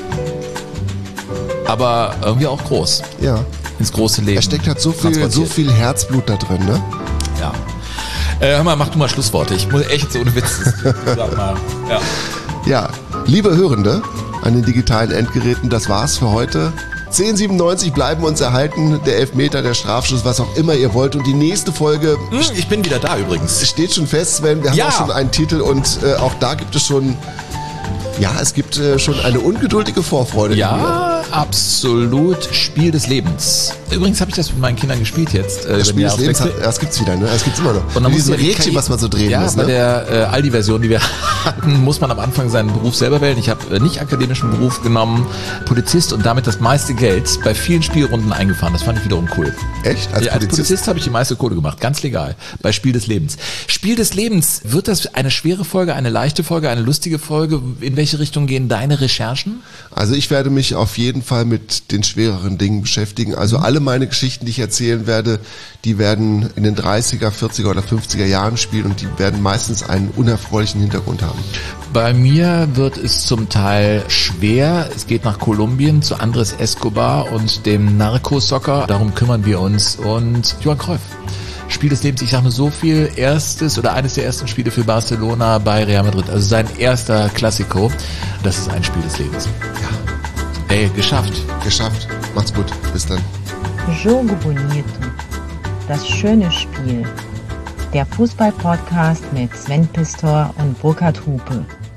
aber irgendwie auch groß. Ja. Ins große Leben. Er steckt halt so viel, so viel Herzblut da drin, ne? Ja. Äh, hör mal, mach du mal Schlussworte. Ich muss echt so ohne Witz. Sag mal. Ja. Ja, liebe Hörende an den digitalen Endgeräten, das war's für heute. zehn siebenundneunzig bleiben uns erhalten, der Elfmeter, der Strafschuss, was auch immer ihr wollt. Und die nächste Folge... Ich bin wieder da übrigens. Steht schon fest, Sven. Wir haben ja. auch schon einen Titel und äh, auch da gibt es schon... Ja, es gibt äh, schon eine ungeduldige Vorfreude. Ja, absolut. Spiel des Lebens. Übrigens habe ich das mit meinen Kindern gespielt jetzt. Äh, das Spiel des Lebens, hat, das gibt's wieder, ne? Das gibt's immer noch. Und dann dieses ja Rädchen, K I, was man so drehen ja, muss, ne? Ja, bei der äh, Aldi-Version, die wir hatten, muss man am Anfang seinen Beruf selber wählen. Ich habe äh, nicht akademischen Beruf genommen, Polizist und damit das meiste Geld bei vielen Spielrunden eingefahren. Das fand ich wiederum cool. Echt? Als ja, Polizist, als Polizist habe ich die meiste Kohle gemacht. Ganz legal. Bei Spiel des Lebens. Spiel des Lebens. Wird das eine schwere Folge, eine leichte Folge, eine lustige Folge? In welche Richtung gehen deine Recherchen? Also ich werde mich auf jeden Fall mit den schwereren Dingen beschäftigen. Also alle meine Geschichten, die ich erzählen werde, die werden in den dreißiger, vierziger oder fünfziger Jahren spielen und die werden meistens einen unerfreulichen Hintergrund haben. Bei mir wird es zum Teil schwer. Es geht nach Kolumbien zu Andres Escobar und dem Narcosoccer. Darum kümmern wir uns. Und Johann Cruyff. Spiel des Lebens, ich sage nur so viel, erstes oder eines der ersten Spiele für Barcelona bei Real Madrid, also sein erster Classico, das ist ein Spiel des Lebens. Ja. Ey, geschafft. Geschafft. Macht's gut. Bis dann. Jogo Bonito. Das schöne Spiel. Der Fußball-Podcast mit Sven Pistor und Burkhard Hupe.